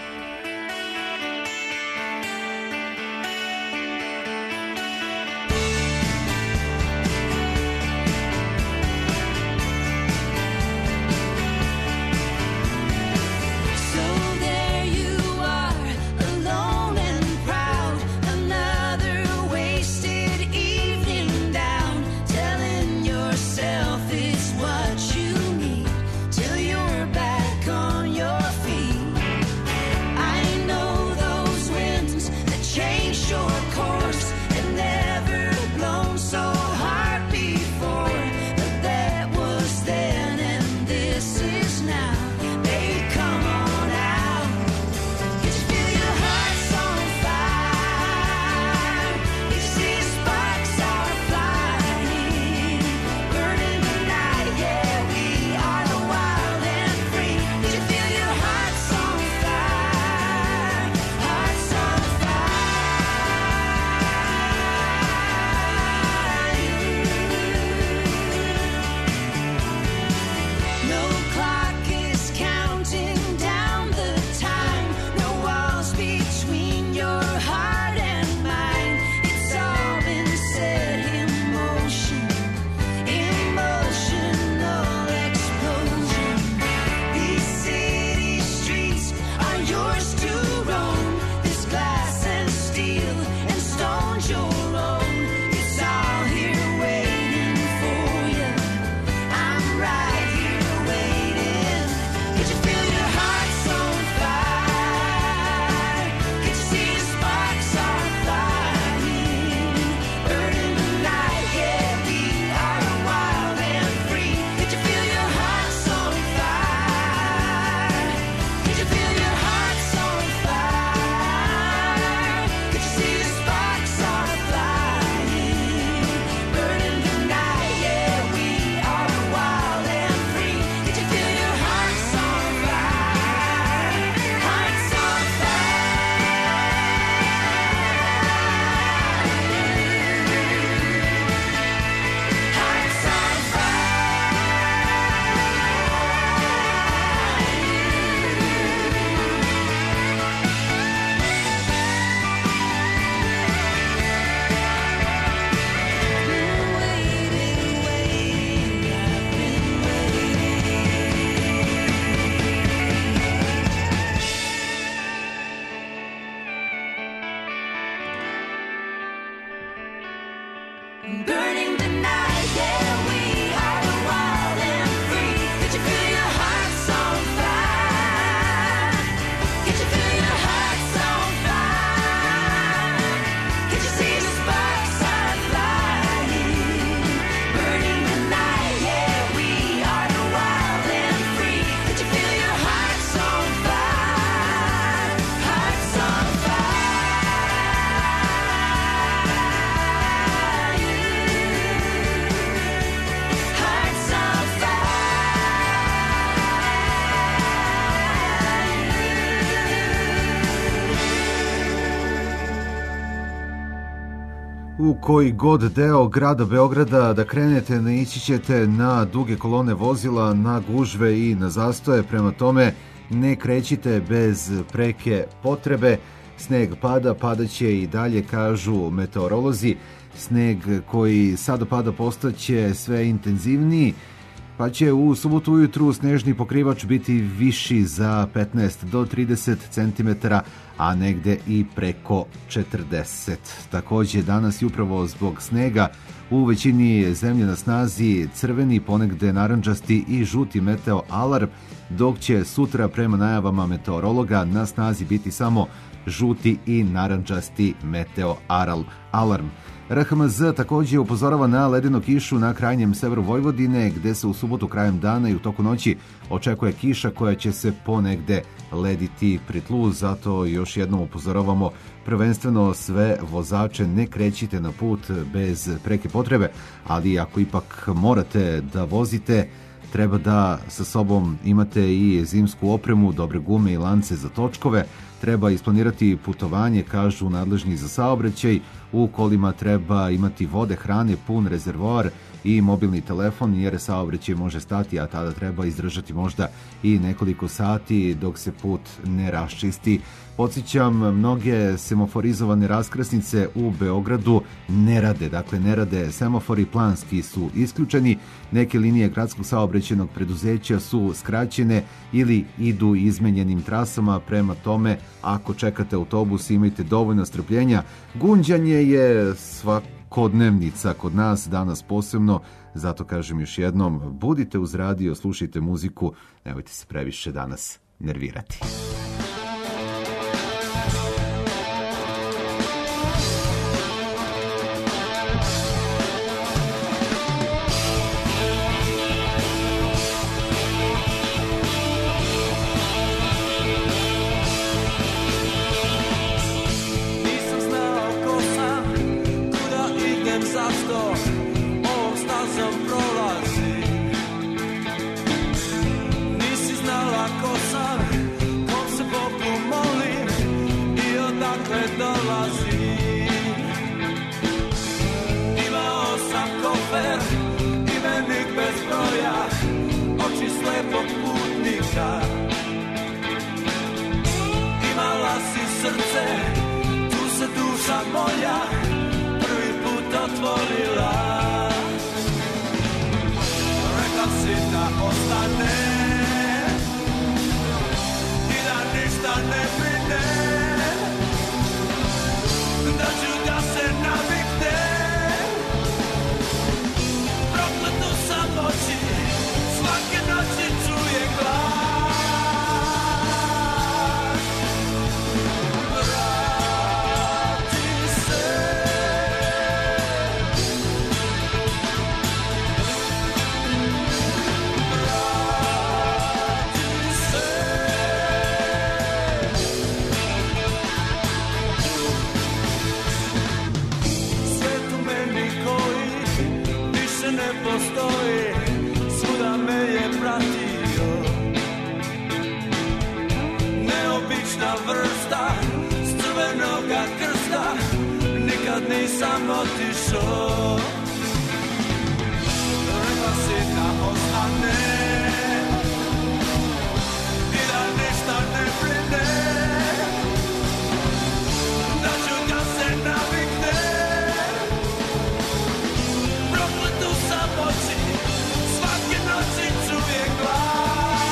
So there you are, alone and proud. Another wasted evening down, telling yourself it's what you need till you're back on your feet. U koji god deo grada Beograda da krenete, naići ćete na duge kolone vozila, na gužve i na zastoje, prema tome ne krećite bez preke potrebe. Sneg pada, padaće i dalje, kažu meteorolozi. Sneg koji sada pada postaće sve intenzivniji, pa će u subotu ujutru snežni pokrivač biti viši za 15 do 30 cm, a negde i preko 40. Takođe, danas i upravo zbog snega u većini zemlje na snazi crveni, ponegde narandžasti i žuti meteo alarm, dok će sutra prema najavama meteorologa na snazi biti samo žuti i narandžasti meteo alarm. RHMZ takođe upozorava na ledenu kišu na krajnjem severu Vojvodine, gde se u subotu krajem dana i u toku noći očekuje kiša koja će se ponegde lediti pri tlu. Zato još jednom upozoravamo prvenstveno sve vozače, ne krećite na put bez preke potrebe, ali ako ipak morate da vozite, treba da sa sobom imate i zimsku opremu, dobre gume i lance za točkove. Treba isplanirati putovanje, kažu nadležni za saobraćaj. U kolima treba imati vode, hrane, pun rezervoar i mobilni telefon, jer saobraćaj može stati, a tada treba izdržati možda i nekoliko sati dok se put ne raščisti. Podsjećam, mnoge semaforizovane raskrsnice u Beogradu ne rade. Dakle, ne rade semafori, planski su isključeni. Neke linije gradskog saobraćajnog preduzeća su skraćene ili idu izmenjenim trasama. Prema tome, ako čekate autobus, imajte dovoljno strpljenja. Gunđanje je svakodnevnica kod nas, danas posebno. Zato kažem još jednom, budite uz radio, slušajte muziku, nemojte se previše danas nervirati. Imala si srce, tu se duša moja prvi put otvorila. Rekla si da ostane i da ništa ne brine, da ću da se navikne. Prokletu sam noći, svake noći čuje glas. Postoji, svuda me je pratio. Neobična vrsta s crvenoga krsta, nikad nisam otišao. Rekla si da ostane i da ništa ne brine, da ću da se navikne. Svake noći čuje glas.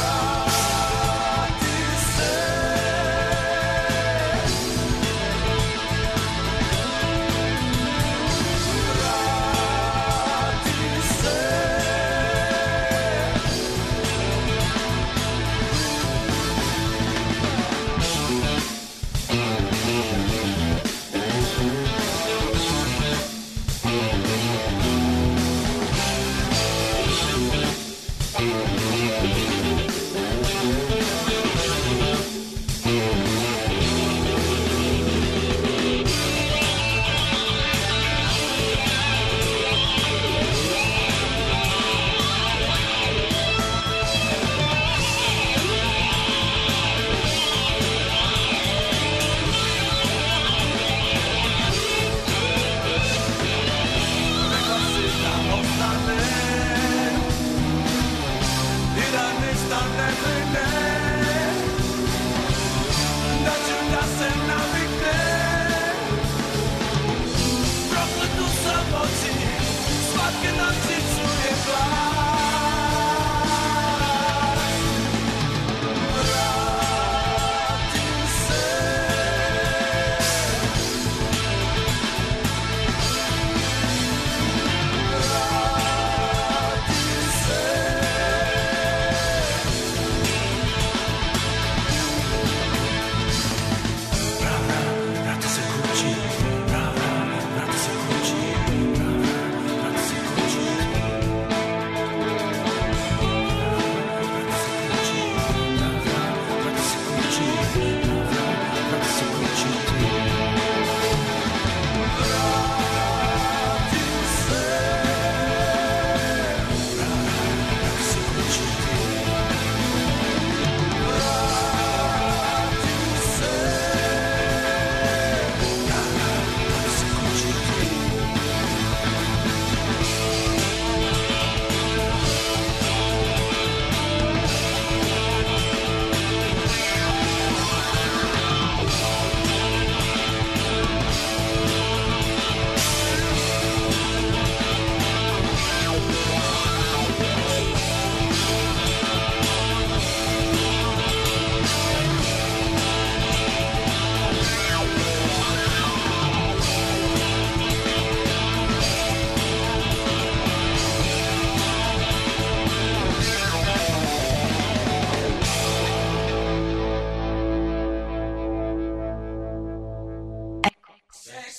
Vrati se.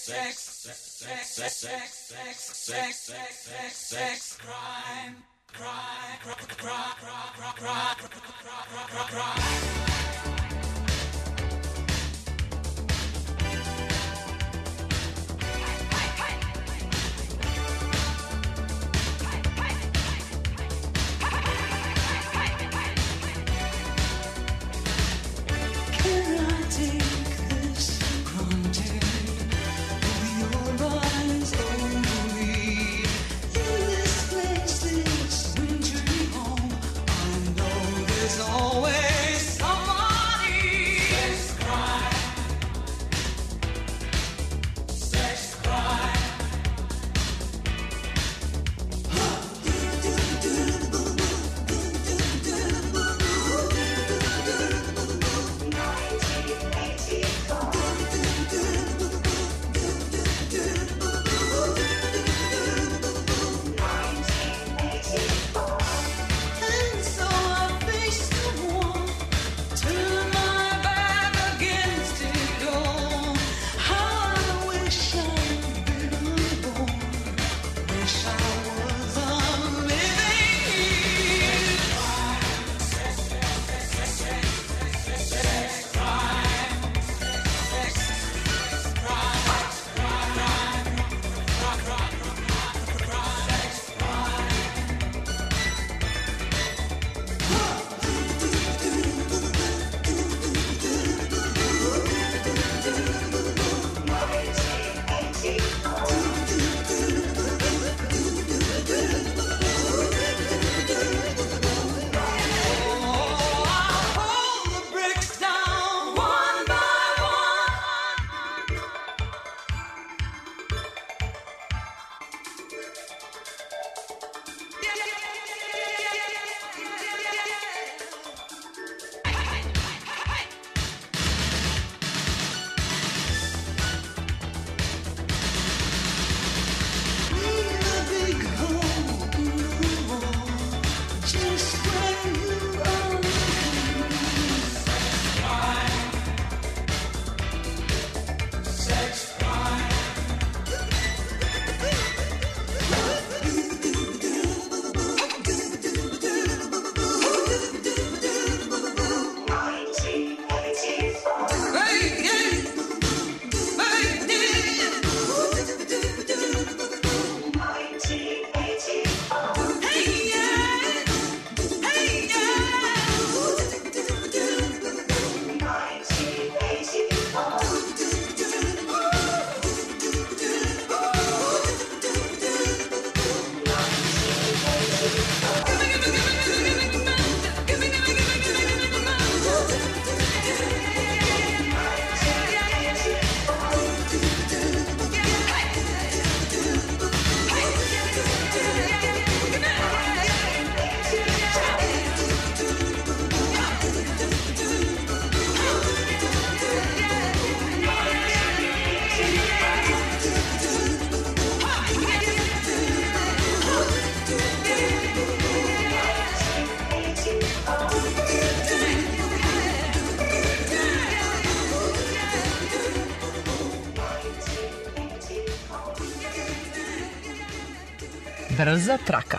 Brza traka.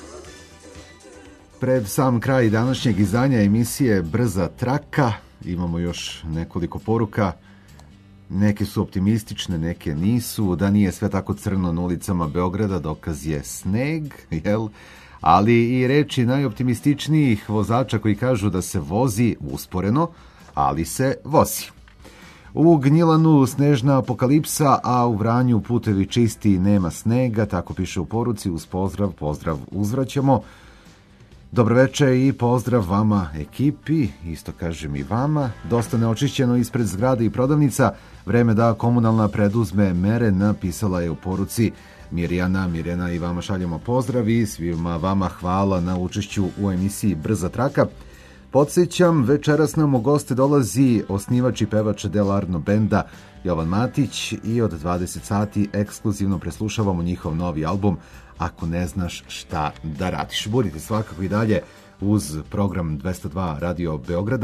Pred sam kraj današnjeg izdanja emisije Brza traka imamo još nekoliko poruka. Neke su optimistične, neke nisu. Da nije sve tako crno na ulicama Beograda, dokaz je sneg, jel? Ali i reči najoptimističnijih vozača koji kažu da se vozi usporeno, ali se vozi. U Gnjilanu snežna apokalipsa, a u Vranju putevi čisti i nema snega, tako piše u poruci. Uz pozdrav uzvraćamo. Dobro večer i pozdrav vama ekipi, isto kažem i vama. Dosta neočišćeno ispred zgrade i prodavnica, vreme da komunalna preduzme mere, napisala je u poruci Mirjana. Mirjana, i vama šaljemo pozdrav i svima vama hvala na učešću u emisiji Brza traka. Podsjećam, večeras nam u goste dolazi osnivač i pevač Del Arno benda Jovan Matić i od 20 sati ekskluzivno preslušavamo njihov novi album Ako ne znaš šta da radiš. Budite svakako i dalje uz program 202 Radio Beograda.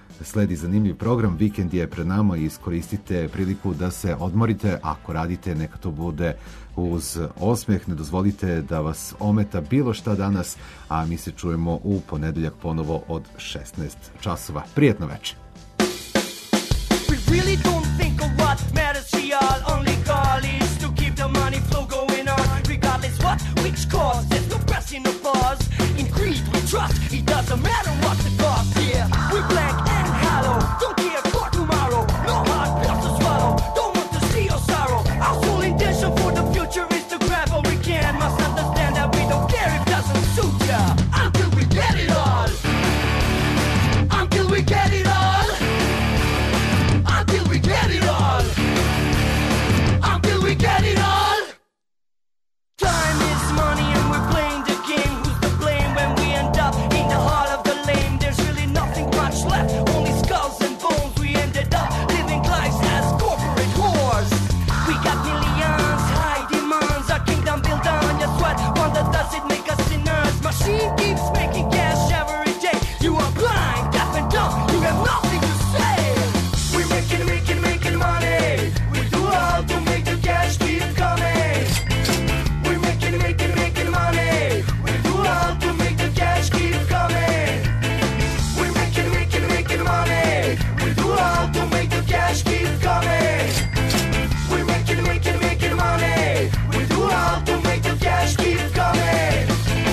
Sledi zanimljiv program, vikend je pred nama i iskoristite priliku da se odmorite. Ako radite, neka to bude uz osmeh, ne dozvolite da vas ometa bilo šta danas, a mi se čujemo u ponedeljak ponovo od 16 časova. Prijetno večer. We really don't think of what matters to y'all. Only goal is to keep the money flow going on. Regardless what, which cause, there's no pressing the pause. In greed we trust, it doesn't matter what the cost. Yeah, we blank and hollow, don't care for tomorrow. No hard pills to swallow, don't want to see your sorrow. Our sole intention for the future is to grab what we can. Must understand that we don't care if it doesn't suit ya. Until we get it all. Until we get it all. Until we get it all. Until we get it all. Time is money and we're playing the game. Who's to blame when we end up in the heart of the lane? There's really nothing much left, only skulls and bones. We ended up living lives as corporate whores. We got millions, high demands, our kingdom built on your sweat. Wonder does it make us sinners? Machine keeps making cash every day. You are blind, deaf and dumb, you have nothing to say. We're making money. We do all to make the cash keep coming. We're making money. We do all to make the cash keep coming. We're making money. We do all to make the cash keep coming. We're making money. We do all to make the cash keep coming.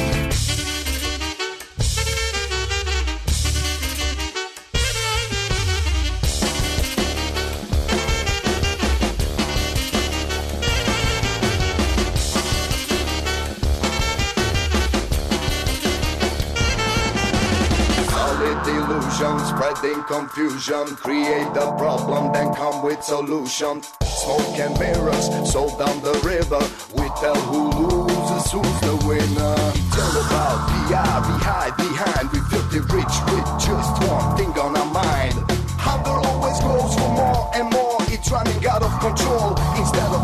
Solid illusion, spreading confusion. Create the problem, then come with solution. Smoke and mirrors, sold down the river. We tell who loses, who's the winner. It's all about PR, behind. We filthy rich with just one thing on our mind. Hunger always goes for more and more. It's running out of control. Instead